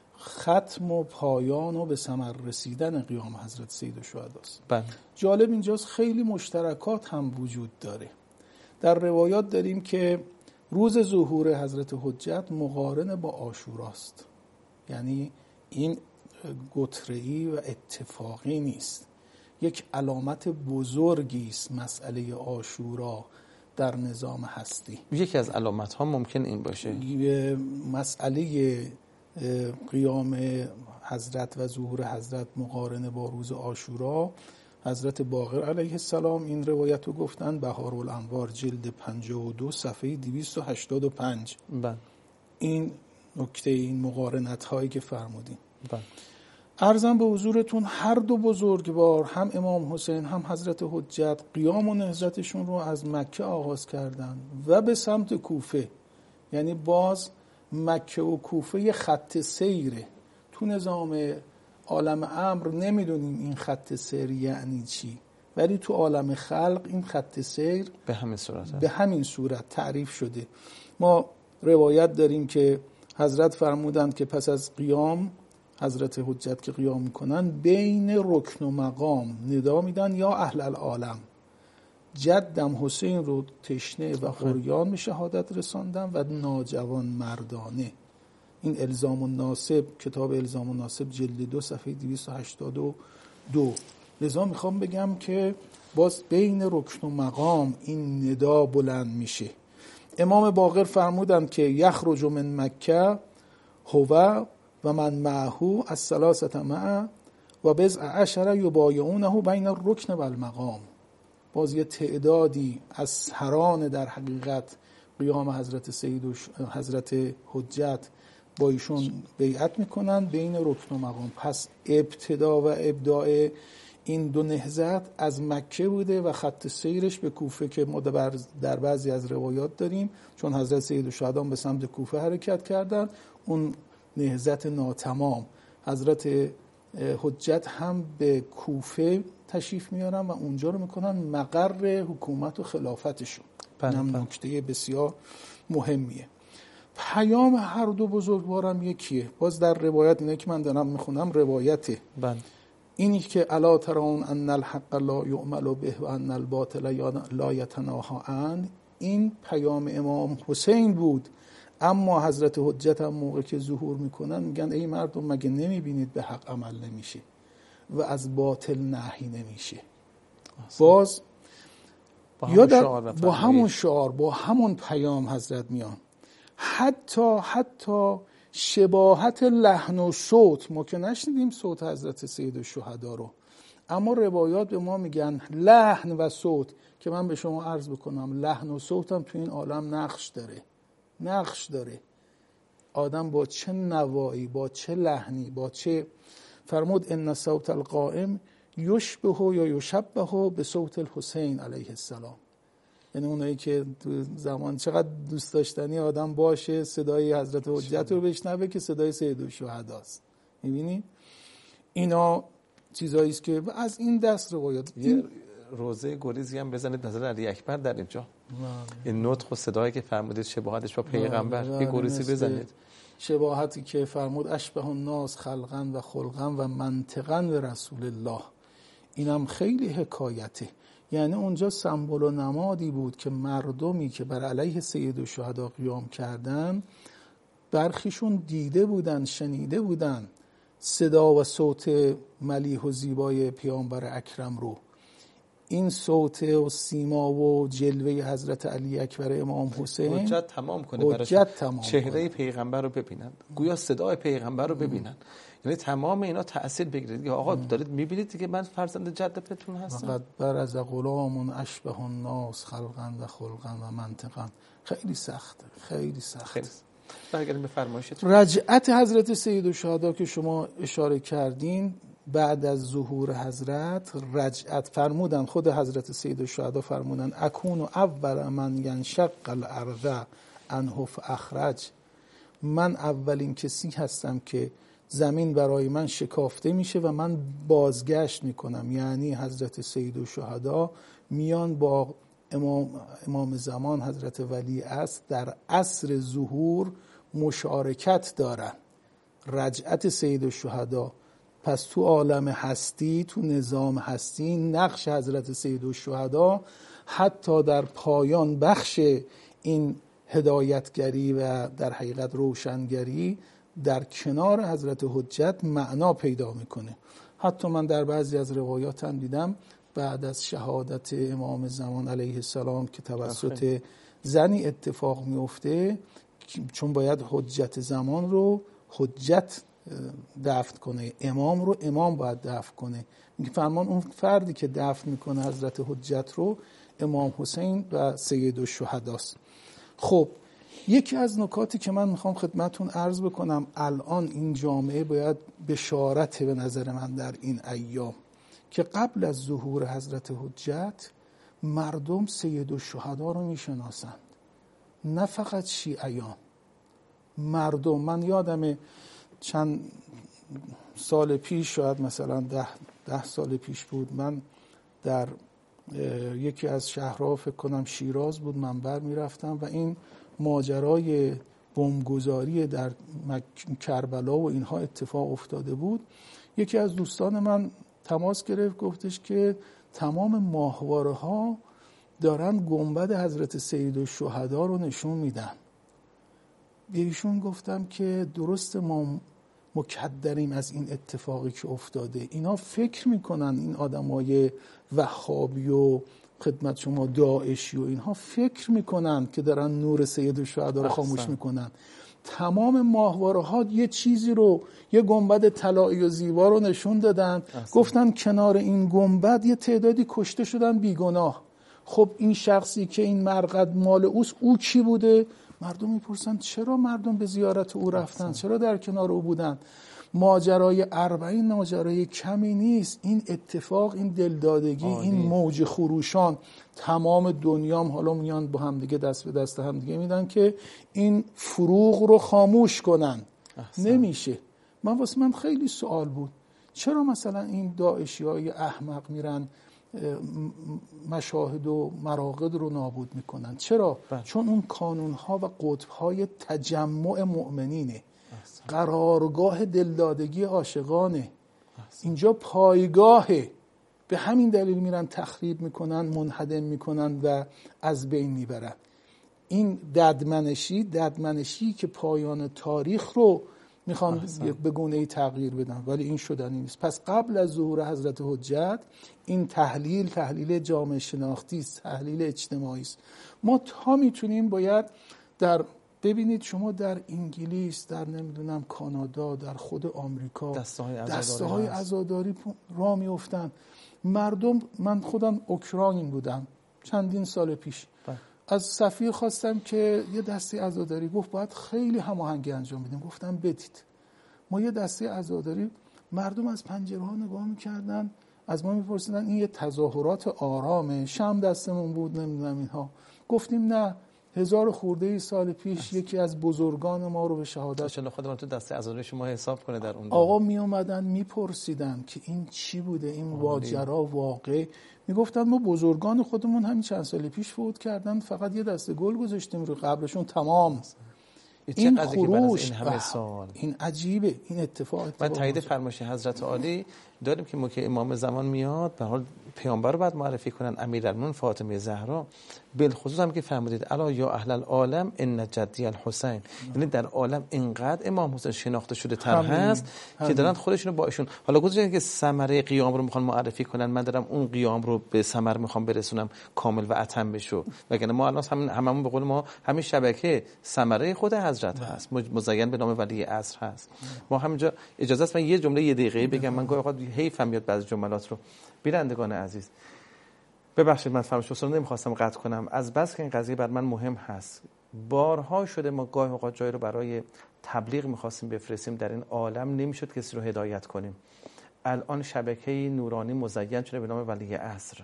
ختم و پایان و به ثمر رسیدن قیام حضرت سید الشهدا است. بله. جالب اینجاست خیلی مشترکات هم وجود داره. در روایات داریم که روز ظهور حضرت حجت مقارن با عاشوراست، یعنی این گتره‌ای و اتفاقی نیست، یک علامت بزرگی است مسئله عاشورا در نظام هستی. یکی از علامت ها ممکن این باشه مسئله قیام حضرت و ظهور حضرت مقارنه با روز عاشورا. حضرت باقر علیه السلام این روایت رو گفتن، بهارالانوار جلد پنجاه و دو صفحه دویست و هشتاد و پنج. بله. این نکته، این مقارنت هایی که فرمودین. بله. عرضم به حضورتون هر دو بزرگوار، هم امام حسین هم حضرت حجت، قیام و نهضتشون رو از مکه آغاز کردن و به سمت کوفه. یعنی باز مکه و کوفه یه خط سیره. تو نظام عالم امر نمیدونیم این خط سیر یعنی چی، ولی تو عالم خلق این خط سیر به همین صورت به همین صورت تعریف شده. ما روایت داریم که حضرت فرمودند که پس از قیام حضرت حجت که قیام میکنن بین رکن و مقام ندا میدن یا اهل العالم. جدم حسین رو تشنه و عریان به شهادت رساندن و ناجوان مردانه. این الزام الناسب، کتاب الزام الناسب جلد دو صفحه دویست و هشتاد و دو. لذا میخوام بگم که باز بین رکن و مقام این ندا بلند میشه. امام باقر فرمودند که یخرج من مکه هو و من معه الثلاثه معه و بضع عشر یبایعونه بین الرکن و المقام. باز یه تعدادی از سران در حقیقت قیام حضرت سید و حضرت حجت با ایشون بیعت میکنن بین رکن و مقام. پس ابتدا و ابداع این دو نهضت از مکه بوده و خط سیرش به کوفه که ما در بعضی از روایات داریم، چون حضرت سید الشهدا به سمت کوفه حرکت کردن، اون نهضت ناتمام حضرت حجت هم به کوفه تشریف میارن و اونجا رو میکنن مقر حکومت و خلافتشون. این هم نکته بسیار مهمیه. پیام هر دو بزرگوارم یکیه. باز در روایت اینه که من دارم میخونم روایته. بله. اینی که الا ترون ان الحق لا یعمل به و ان الباطل لا یتناهی عنه، این پیام امام حسین بود. اما حضرت حجت هم موقع که ظهور میکنن میگن ای مردم مگه نمیبینید به حق عمل نمیشه و از باطل نهی نمیشه. باز با یا در همون با همون شعار با همون پیام حضرت میان. حتی حتی شباهت لحن و صوت، ما که نشنیدیم صوت حضرت سیدالشهدا رو، اما روایات به ما میگن لحن و صوت، که من به شما عرض بکنم لحن و صوت هم تو این عالم نقش داره، نقش داره. آدم با چه نوایی، با چه لحنی، با چه، فرمود ان صوت القائم یشبه یا یشبه به صوت الحسین علیه السلام. یعنی اونایی که تو زمان چقدر دوست داشتنی آدم باشه صدای حضرت حجت رو بشنوه که صدای سیدالشهداست. می‌بینید اینا چیزایی است که از این دست روایات. یه روزه گریزی هم بزنید نظر علی اکبر در اینجا، این نطق و صدایی که فرمودید شباهتش با پیغمبر، یه گریزی بزنید. شباهتی که فرمود اشبه الناس خلقا و خلقا و منطقا به رسول الله، اینم خیلی حکایته. یعنی اونجا سمبل و نمادی بود که مردمی که بر علیه سیدالشهدا قیام کردن، برخیشون دیده بودن، شنیده بودن صدا و صوت ملیح و زیبای پیامبر اکرم رو، این صوت و سیما و جلوه حضرت علی اکبر امام حسین حجت تمام کنه، حجت تمام چهره کنه. پیغمبر رو ببینن، گویا صدای پیغمبر رو ببینن، یعنی تمام اینا تأثیر بگیرید. آقا دارید میبینید دیگه من فرزند جد پتون هستم. فقط بر از غلام اشبه الناس خلقا و خلقا و منطقا. خیلی سخته، خیلی سخته. خیلی برگردیم به فرمایشتون. رجعت حضرت سیدالشهدا که شما اشاره کردین، بعد از ظهور حضرت رجعت فرمودن، خود حضرت سیدالشهدا فرمودن اکون اول من ینشق الارض عنه فاخرج، من اولین کسی هستم که زمین برای من شکافته میشه و من بازگشت میکنم. یعنی حضرت سیدالشهدا میان با امام, امام زمان حضرت ولی عصر در عصر ظهور مشارکت دارن. رجعت سیدالشهدا، پس تو عالم هستی، تو نظام هستی، نقش حضرت سیدالشهدا حتی در پایان بخش این هدایتگری و در حقیقت روشنگری در کنار حضرت حجت معنا پیدا میکنه. حتی من در بعضی از روایاتم دیدم بعد از شهادت امام زمان علیه السلام که توسط زنی اتفاق میفته، چون باید حجت زمان رو حجت دفن کنه، امام رو امام باید دفن کنه، میگه فرمان اون فردی که دفن میکنه حضرت حجت رو امام حسین و سیدالشهداست. خب یکی از نکاتی که من میخوام خدمتون عرض بکنم، الان این جامعه باید بشارت به نظر من در این ایام که قبل از ظهور حضرت حجت مردم سیدالشهدا رو میشناسند، نه فقط شیعیان، مردم. من یادم چند سال پیش، شاید مثلا ده, ده سال پیش بود، من در یکی از شهرها فکر کنم شیراز بود منبر میرفتم و این ماجرای بمبگذاری در کربلا و اینها اتفاق افتاده بود. یکی از دوستان من تماس گرفت، گفتش که تمام ماهواره ها دارن گنبد حضرت سیدالشهدا رو نشون میدن. ایشون گفتم که درست ما مکدریم از این اتفاقی که افتاده. اینا فکر میکنن، این آدمای وهابی و خدمت شما داعشی و اینها فکر میکنن که دارن نور سیدالشهدا رو خاموش میکنن. تمام ماهواره ها یه چیزی رو، یه گنبد طلایی و زیبا رو نشون دادن، اصلا. گفتن کنار این گنبد یه تعدادی کشته شدن بیگناه. خب این شخصی که این مرقد مال اوست، او کی بوده؟ مردم میپرسن چرا مردم به زیارت او رفتن، چرا در کنار او بودن؟ ماجرای اربعین ماجرای کمی نیست. این اتفاق، این دلدادگی، آه این موج خروشان، تمام دنیام حالا میان با هم دیگه دست به دست هم دیگه میدن که این فروغ رو خاموش کنن. احسن. نمیشه. من واسه من خیلی سوال بود، چرا مثلا این داعشی های احمق میرن مشاهد و مراقد رو نابود میکنن؟ چرا؟ بله. چون اون کانونها و قطبهای تجمع مؤمنینه، قرارگاه دلدادگی عاشقانه، اینجا پایگاهه. به همین دلیل میرن تخریب میکنن، منهدم میکنن و از بین میبرن. این ددمنشی ددمنشی که پایان تاریخ رو میخوان به گونه‌ای تغییر بدن، ولی این شدنی نیست. پس قبل از ظهور حضرت حجت این تحلیل تحلیل جامعه شناختی است، تحلیل اجتماعی است. ما تا میتونیم باید در ببینید شما در انگلیس، در نمیدونم کانادا، در خود آمریکا دسته های عزاداری راه میافتن. مردم، من خودم اوکراین بودم چندین سال پیش، بله. از سفیر خواستم که یه دسته عزاداری، گفت باید خیلی هماهنگی انجام بدیم. گفتم بدید. ما یه دسته عزاداری، مردم از پنجره ها نگاه میکردن، از ما میپرسیدن این یه تظاهرات آرامه، شم دستمون بود نمیدونم اینها. گفتیم نه، هزار خورده ای سال پیش یکی از بزرگان ما رو به شهادت، چون خودمون تو دسته عزاداری شما حساب کنه در اون آقا می اومدن میپرسیدن که این چی بوده، این ماجرا واقع. میگفتن ما بزرگان خودمون همین چند سال پیش فوت کردن، فقط یه دسته گل گذاشتیم رو قبرشون، تمام. این خروش، این همه سال، این عجیبه، این اتفاق. و تایید فرمایش حضرت عالی داریم که موقع امام زمان میاد، به حال پیامبر رو باید معرفی کنن، امیرالمومنین فاطمه زهرا، بالخصوص هم که فرمودید الا یا اهل العالم ان جدی الحسین، یعنی در عالم اینقدر امام حسین شناخته شده تر هست همین. که دارن خودشون رو با ایشون، حالا گذاشتن که ثمره قیام رو میخوان معرفی کنن، من دارم اون قیام رو به ثمر میخوام برسونم کامل و اتم بشه، وگرنه ما الان همین هممون به قول ما همین شبکه ثمره خود حضرت هست، مزین به نام ولی عصر هست. ما همینجا اجازه است من یه جمله یه دقیقه بگم، من گاهی اوقات حیفم میاد بعضی جملات رو. بینندگان عزیز ببخشید من فرمایش رو نمیخواستم قطع کنم، از بس که این قضیه بر من مهم هست. بارها شده ما گاهی اوقات جایی رو برای تبلیغ میخواستیم بفرستیم، در این عالم نمیشد کسی رو هدایت کنیم. الان شبکه نورانی مزین شده به نام ولی عصر،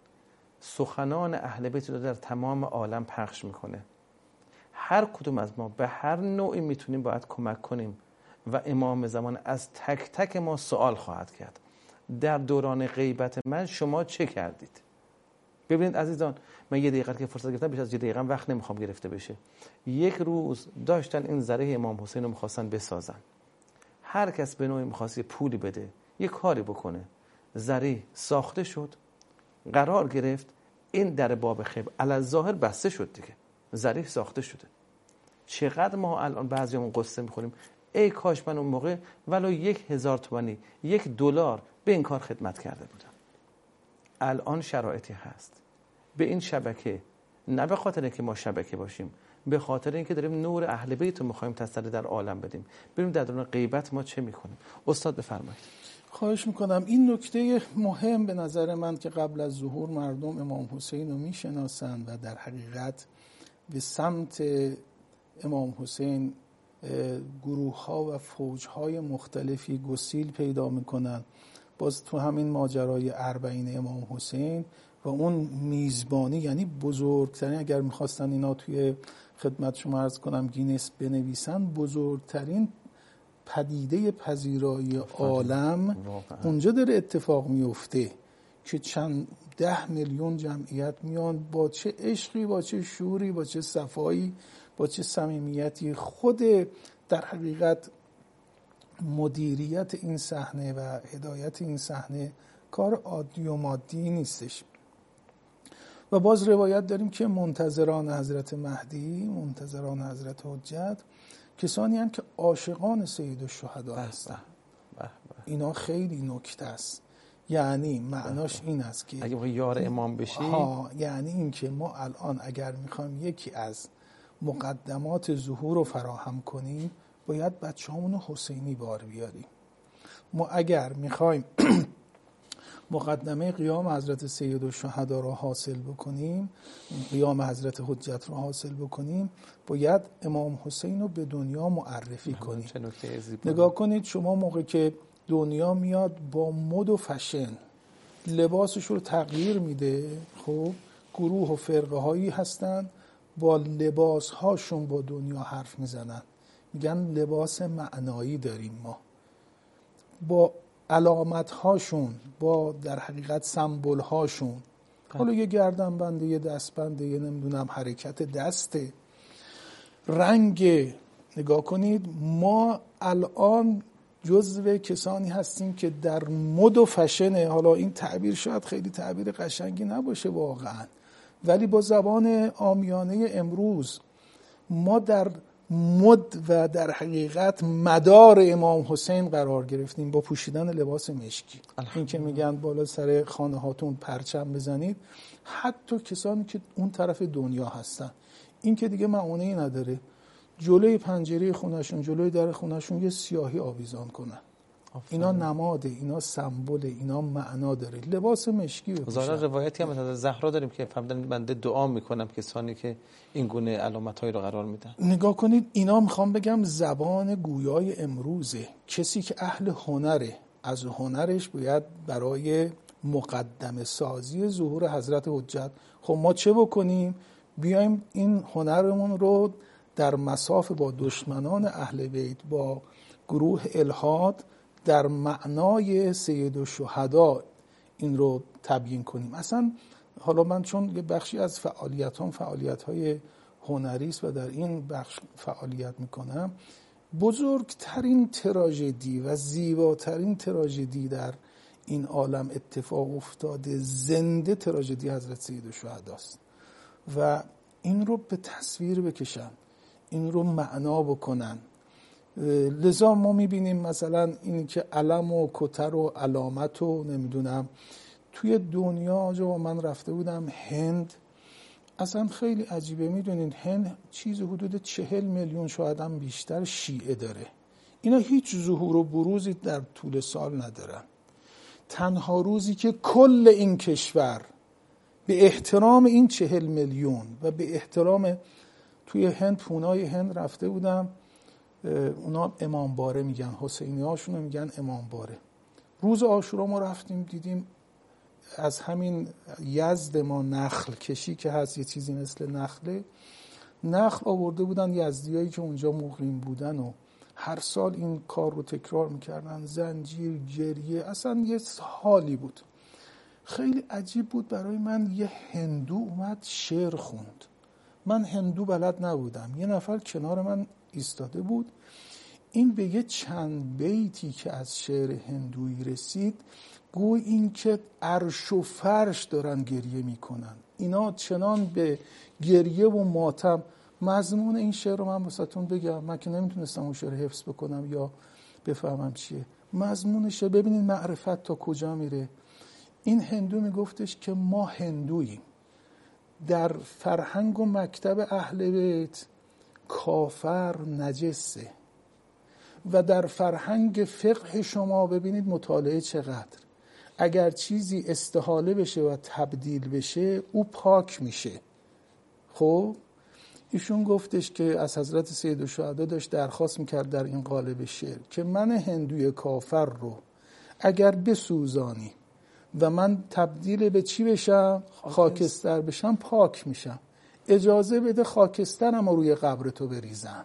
سخنان اهل بیت رو در تمام عالم پخش میکنه. هر کدوم از ما به هر نوعی میتونیم باید کمک کنیم و امام زمان از تک تک ما سوال خواهد کرد. در دوران غیبت من شما چه کردید؟ ببینید عزیزان، من یه دقیقه که فرصت گرفتم، بیش از یه دقیقه وقت نمیخوام گرفته بشه. یک روز داشتن این ذره امام حسین رو میخواستن بسازن، هر کس به نوعی میخواست یه پولی بده، یه کاری بکنه. ذره ساخته شد، قرار گرفت، این در باب خیب الظاهر بسته شد دیگه، ذره ساخته شده. چقدر ما الان بعضیامون قصه میخوریم، ای کاش من اون موقع ولو یک هزار تومانی، یک دلار به این کار خدمت کرده بودم. الان شرایطی هست به این شبکه، نه به خاطر اینکه ما شبکه باشیم، به خاطر اینکه داریم نور اهل بیت رو می‌خوایم تسلی در عالم بدیم. ببینیم در دوران غیبت ما چه می‌کنیم. استاد بفرمایید. خواهش می‌کنم. این نکته مهم به نظر من که قبل از ظهور مردم امام حسین رو می‌شناسند و در حقیقت به سمت امام حسین گروه‌ها و فوج‌های مختلفی گسیل پیدا می‌کنند. باز تو همین ماجرای اربعین امام حسین و اون میزبانی، یعنی بزرگترین، اگر میخواستن اینا توی خدمت شما عرض کنم گینس بنویسن، بزرگترین پدیده پذیرایی عالم اونجا داره اتفاق میفته که چند ده میلیون جمعیت میان با چه عشقی، با چه شوری، با چه صفایی، با چه صمیمیتی. خود در حقیقت مدیریت این صحنه و هدایت این صحنه کار عادی و مادی نیستش. و باز روایت داریم که منتظران حضرت مهدی، منتظران حضرت حجت، کسانی هستند که عاشقان سید الشهدا هستند. اینا خیلی نکته است. یعنی معناش این است که اگه بخوای یار امام بشی، ها، یعنی این که ما الان اگر میخوایم یکی از مقدمات ظهور رو فراهم کنیم، باید بچه همونو حسینی بار بیاریم. ما اگر میخوایم مقدمه قیام حضرت سید الشهدا رو حاصل بکنیم، قیام حضرت حجت رو حاصل بکنیم، باید امام حسین رو به دنیا معرفی کنیم. نگاه کنید شما موقع که دنیا میاد با مد و فشن لباسش رو تغییر میده، خب گروه و فرقه هایی هستن با لباس هاشون با دنیا حرف میزنن، میگن لباس معنایی داریم ما، با علامت هاشون، با در حقیقت سمبل هاشون، حالا یه گردن بنده، یه دست بنده، یه نمیدونم حرکت دسته، رنگ. نگاه کنید ما الان جزو کسانی هستیم که در مد و فشنه. حالا این تعبیر شاید خیلی تعبیر قشنگی نباشه واقعا، ولی با زبان عامیانه امروز ما در مد و در حقیقت مدار امام حسین قرار گرفتیم با پوشیدن لباس مشکی. این که میگن بالا سر خانه هاتون پرچم بزنید، حتی کسانی که اون طرف دنیا هستن، این که دیگه معونه‌ای نداره. جلوی پنجره خونهشون، جلوی در خونهشون یه سیاهی آویزان کنن. اینا نماده، اینا سمبوله، اینا معنا داره. لباس مشکی بپوشن. ظاهرا روایتی هم از زهرا داریم که فرمودن بنده دعا میکنم کسانی که این گونه علامت‌هایی رو قرار میدن. نگاه کنید، اینا میخوام بگم زبان گویای امروزه. کسی که اهل هنره، از هنرش باید برای مقدمه سازی ظهور حضرت حجت، خب ما چه بکنیم؟ بیایم این هنرمون رو در مصاف با دشمنان اهل بیت، با گروه الحاد، در معنای سید الشهدا این رو تبیین کنیم. اصلا حالا من چون یه بخشی از فعالیتام فعالیت‌های هنری است و در این بخش فعالیت میکنم، بزرگترین تراژدی و زیباترین تراژدی در این عالم اتفاق افتاده زنده تراژدی حضرت سید الشهدا است و این رو به تصویر بکشن، این رو معنا بکنن. لذا ما میبینیم مثلا این که علم و کتر و علامت و نمیدونم توی دنیا، جا من رفته بودم هند، اصلا خیلی عجیبه. میدونین هند چیز حدود چهل میلیون شاید هم بیشتر شیعه داره. اینا هیچ ظهور و بروزی در طول سال ندارن. تنها روزی که کل این کشور به احترام این چهل میلیون و به احترام، توی هند، پونای هند رفته بودم، اونا امام باره میگن، حسینی هاشونو میگن امام باره. روز عاشورا ما رفتیم دیدیم از همین یزد ما نخل کشی که هست، یه چیزی مثل نخله، نخل آورده بودن یزدیایی که اونجا مقیم بودن و هر سال این کار رو تکرار میکردن، زنجیر، گریه، اصلا یه حالی بود. خیلی عجیب بود برای من. یه هندو اومد شعر خوند، من هندو بلد نبودم، یه نفر کنار من ایستاده بود، این به یه چند بیتی که از شعر هندویی رسید، گوی این که عرش و فرش دارن گریه میکنن. اینا چنان به گریه و ماتم. مضمون این شعر رو من واسهتون بگم، من که نمیتونستم اون شعر حفظ بکنم یا بفهمم چیه. مضمونش ببینید معرفت تا کجا میره. این هندو میگفتش که ما هندوییم، در فرهنگ و مکتب اهل بیت کافر نجسه و در فرهنگ فقه شما ببینید مطالعه چقدر، اگر چیزی استحاله بشه و تبدیل بشه او پاک میشه. خب ایشون گفتش که از حضرت سید الشهدا داشت درخواست میکرد در این قالب شعر که من هندوی کافر رو اگر بسوزانی و من تبدیل به چی بشم؟ خاکستر بشم، پاک میشم، اجازه بده خاکسترم رو روی قبر تو بریزم.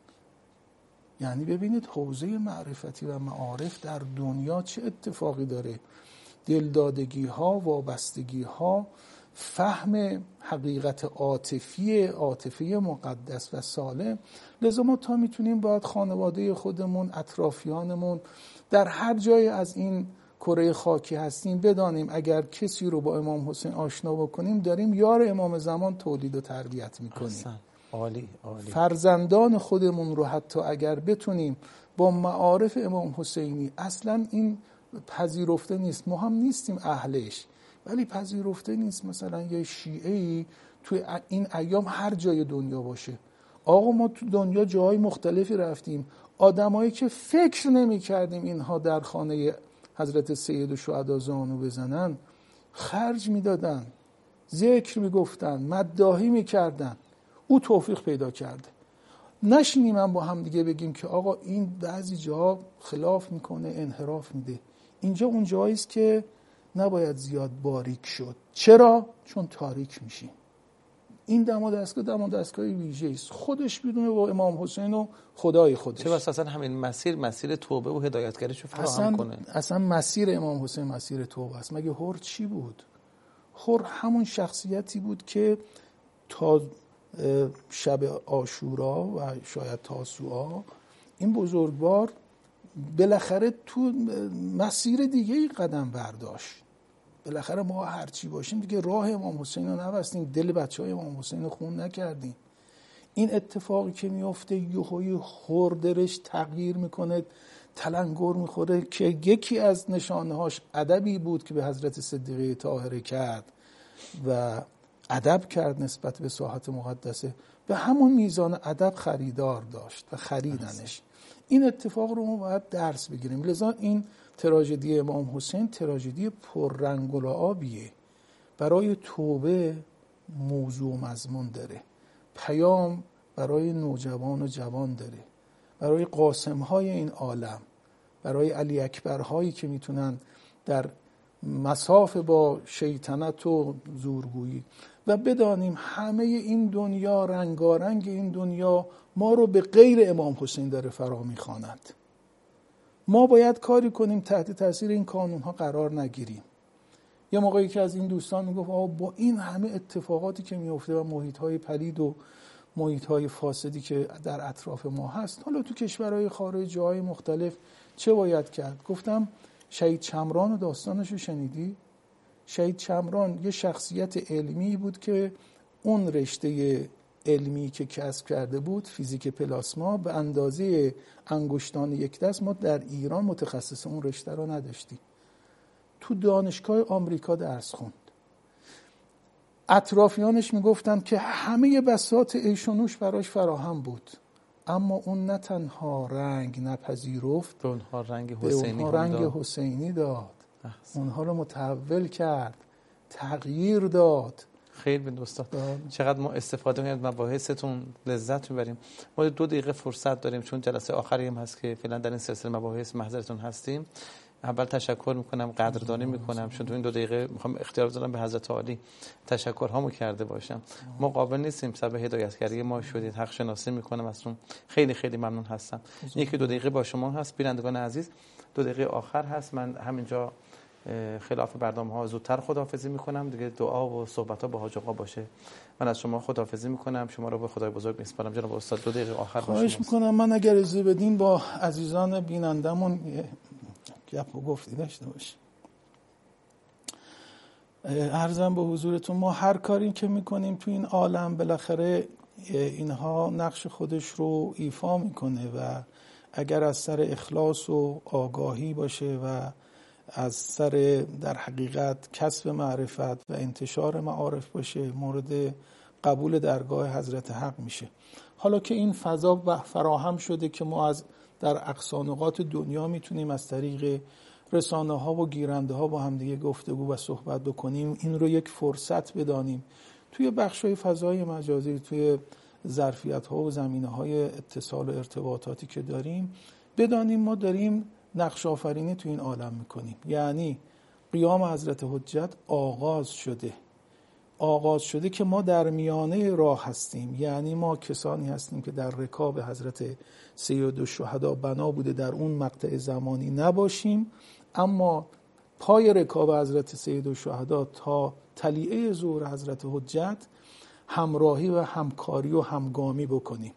یعنی ببینید حوزه معرفتی و معارف در دنیا چه اتفاقی داره. دلدادگی ها، وابستگی ها، فهم حقیقت عاطفی، عاطفی مقدس و سالم. لذا ما تا میتونیم باید خانواده خودمون، اطرافیانمون، در هر جای از این کره خاکی هستیم بدانیم اگر کسی رو با امام حسین آشنا بکنیم داریم یار امام زمان تولید و تربیت میکنیم. عالی عالی. فرزندان خودمون رو حتی اگر بتونیم با معارف امام حسینی، اصلا این پذیرفته نیست، ما هم نیستیم اهلش، ولی پذیرفته نیست مثلا یه شیعه‌ای توی این ایام هر جای دنیا باشه. آقا ما تو دنیا جاهای مختلفی رفتیم، آدمایی که فکر نمی کردیم اینها در خانه حضرت سید الشهدا زانو بزنن، خرج می دادن، ذکر می گفتن، مداحی می کردن. او توفیق پیدا کرده. نشینیم هم با هم دیگه بگیم که آقا این بعضی جاها خلاف میکنه، انحراف میده. اینجا اون جایی است که نباید زیاد باریک شد. چرا؟ چون تاریک میشیم. این دم دستگاه دم دستگاه ویژه است، خودش میدونه با امام حسین و خدای خودش. چه واسه اصلا همین مسیر مسیر توبه و هدایتگریش رو فراهم کنه. اصلا مسیر امام حسین مسیر توبه است. مگه هر چی بود؟ هر همون شخصیتی بود که تا شب عاشورا و شاید تاسوعا این بزرگوار بالاخره تو مسیر دیگه قدم برداشت. بالاخره ما هرچی باشیم دیگه راه امام حسین رو نبستیم، دل بچه های امام حسین رو خون نکردیم. این اتفاقی که میفته یهویی خوردرش تغییر میکنه، تلنگر میخوره، که یکی از نشانهاش ادبی بود که به حضرت صدیقه طاهره کرد و ادب کرد نسبت به ساحت مقدسه، به همون میزان ادب خریدار داشت و خریدنش. این اتفاق رو ما باید درس بگیریم. لذا این تراژدی امام حسین تراژدی پررنگ و لعابیه. برای توبه موضوع و مضمون داره، پیام برای نوجوان و جوان داره، برای قاسم‌های این عالم، برای علی اکبرهایی که میتونن در مساف با شیطنت و زورگویی. و بدانیم همه این دنیا، رنگارنگ این دنیا ما رو به غیر امام حسین داره فرا میخواند. ما باید کاری کنیم تحت تاثیر این قانون‌ها قرار نگیریم. یه موقعی که از این دوستان میگفت آقا با این همه اتفاقاتی که میفته و محیط‌های پلید و محیط‌های فاسدی که در اطراف ما هست، حالا تو کشورهای خارج جاهای مختلف چه باید کرد؟ گفتم شهید چمران و داستانش رو شنیدی؟ شهید چمران یه شخصیت علمی بود که اون رشته علمی که کسب کرده بود، فیزیک پلاسما، به اندازه انگشتان یک دست ما در ایران متخصص اون رشته رو نداشتیم. تو دانشگاه آمریکا درس خوند. اطرافیانش میگفتن که همه بساط عیش و نوش براش فراهم بود، اما اون نه تنها رنگ نپذیرفت، به اونها رنگ به حسینی اونها رنگ داد. حسینی داد. احسن. اونها رو متحول کرد، تغییر داد. خیلی به دوستان چقدر ما استفاده می‌کنیم، مباحثتون لذت می‌بریم. ما دو دقیقه فرصت داریم چون جلسه آخری هم هست که فعلا در این سلسله مباحث محضرتون هستیم. اول تشکر میکنم، قدردانی میکنم چون تو این دو دقیقه میخوام اختیار بذارم به حضرت عالی تشکر هامو کرده باشم. ما قابل نیستیم، سبب هدایتگری ما شدید، حق شناسی میکنم ازتون، خیلی خیلی ممنون هستم. یکی دو دقیقه با شما هست. بینندگان عزیز، دو دقیقه آخر هست. من همینجا خلاف برنامه ها زودتر خداحافظی میکنم دیگه. دعا و صحبت ها با حاج آقا باشه. من از شما خداحافظی میکنم، شما رو به خدای بزرگ میسپارم. جناب استاد دو دقیقه آخر با خواهش میکنم. من اگر اجازه بدین با عزیزان بینندمون گپ و گفتی داشته باشیم. عرضم به حضورتون، ما هر کاری که میکنیم تو این عالم بالاخره اینها نقش خودش رو ایفا میکنه و اگر از سر اخلاص و آگاهی باشه و از سر در حقیقت کسب معرفت و انتشار معارف باشه، مورد قبول درگاه حضرت حق میشه. حالا که این فضا فراهم شده که ما از در اقصا نقاط دنیا میتونیم از طریق رسانه ها و گیرنده ها با همدیگه گفتگو و صحبت بکنیم، این رو یک فرصت بدانیم. توی بخش های فضای مجازی، توی ظرفیت ها و زمینه های اتصال و ارتباطاتی که داریم، بدانیم ما داریم نقش آفرینی توی این عالم میکنیم. یعنی قیام حضرت حجت آغاز شده آغاز شده که ما در میانه راه هستیم. یعنی ما کسانی هستیم که در رکاب حضرت سید الشهدا بنا بوده در اون مقطع زمانی نباشیم، اما پای رکاب حضرت سید الشهدا تا طلیعه ظهور حضرت حجت همراهی و همکاری و همگامی بکنیم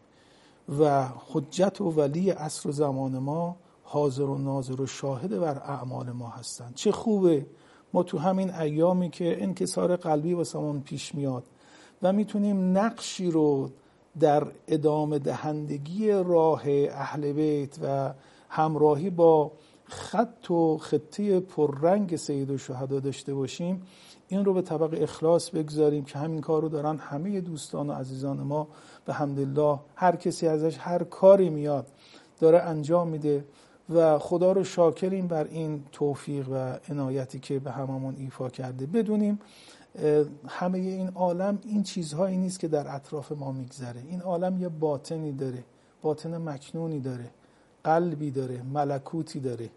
و حجت و ولی عصر و زمان ما حاضر و ناظر و شاهد بر اعمال ما هستند. چه خوبه ما تو همین ایامی که انکسار قلبی واسمون پیش میاد و میتونیم نقشی رو در ادامه دهندگی راه اهل بیت و همراهی با خط و خطه پررنگ سید الشهدا داشته باشیم، این رو به طبق اخلاص بگذاریم که همین کار رو دارن همه دوستان و عزیزان ما به حمدالله، هر کسی ازش هر کاری میاد داره انجام میده و خدا رو شاکریم بر این توفیق و عنایتی که به هممون ایفا کرده. بدونیم همه این عالم این چیزهایی نیست که در اطراف ما میگذره. این عالم یه باطنی داره، باطن مکنونی داره، قلبی داره، ملکوتی داره.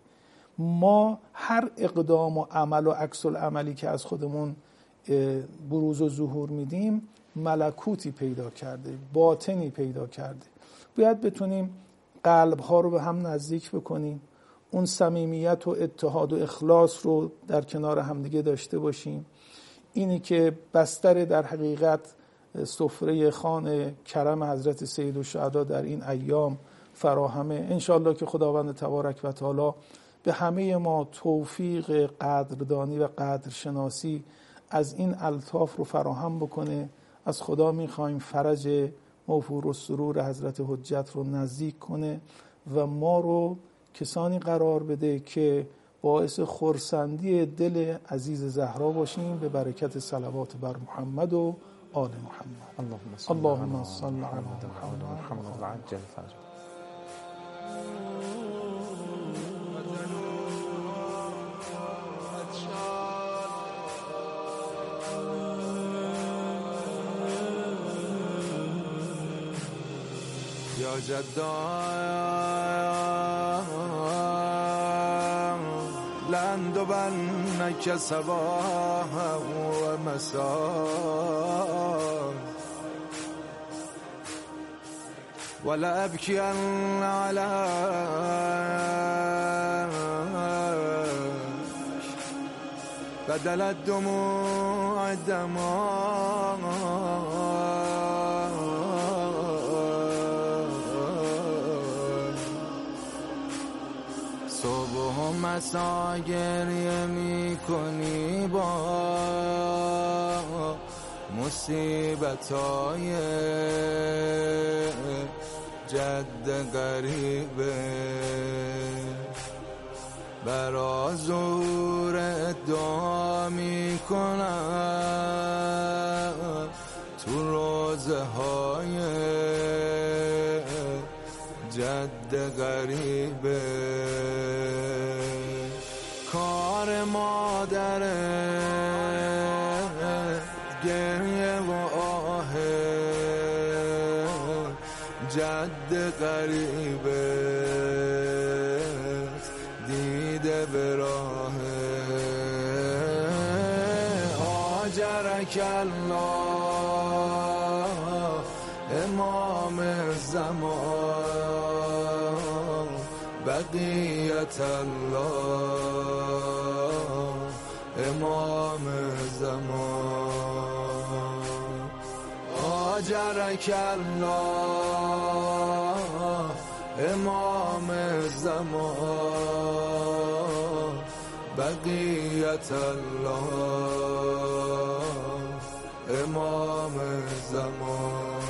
ما هر اقدام و عمل و عکس العملی که از خودمون بروز و ظهور میدیم ملکوتی پیدا کرده، باطنی پیدا کرده. باید بتونیم قلب ها رو به هم نزدیک بکنیم، اون صمیمیت و اتحاد و اخلاص رو در کنار همدیگه داشته باشیم. اینی که بستر در حقیقت سفره خوان کرم حضرت سید الشهدا در این ایام فراهمه. انشالله که خداوند تبارک و تعالی به همه ما توفیق قدردانی و قدرشناسی از این الطاف رو فراهم بکنه. از خدا میخوایم فرج موفور و سرور حضرت حجت رو نزدیک کنه و ما رو کسانی قرار بده که باعث خرسندی دل عزیز زهرا باشیم به برکت صلوات بر محمد و آل محمد. اللهم صل علی محمد و عجل فرجه. یا جدا لند و بنک صباح و مساء ولا ابکی علیک بدل الدموع دماء صبح و مسا گریه می کنی با مصیبتای جد غریبه برا ظهور ادعا می کنم تو روزه های جد غریبه کار مادره گریه و آه جد غریبه دیده به راه آجرک الله امام زمان بقیت الله امام زمان آجرک الله امام زمان بقیت الله امام زمان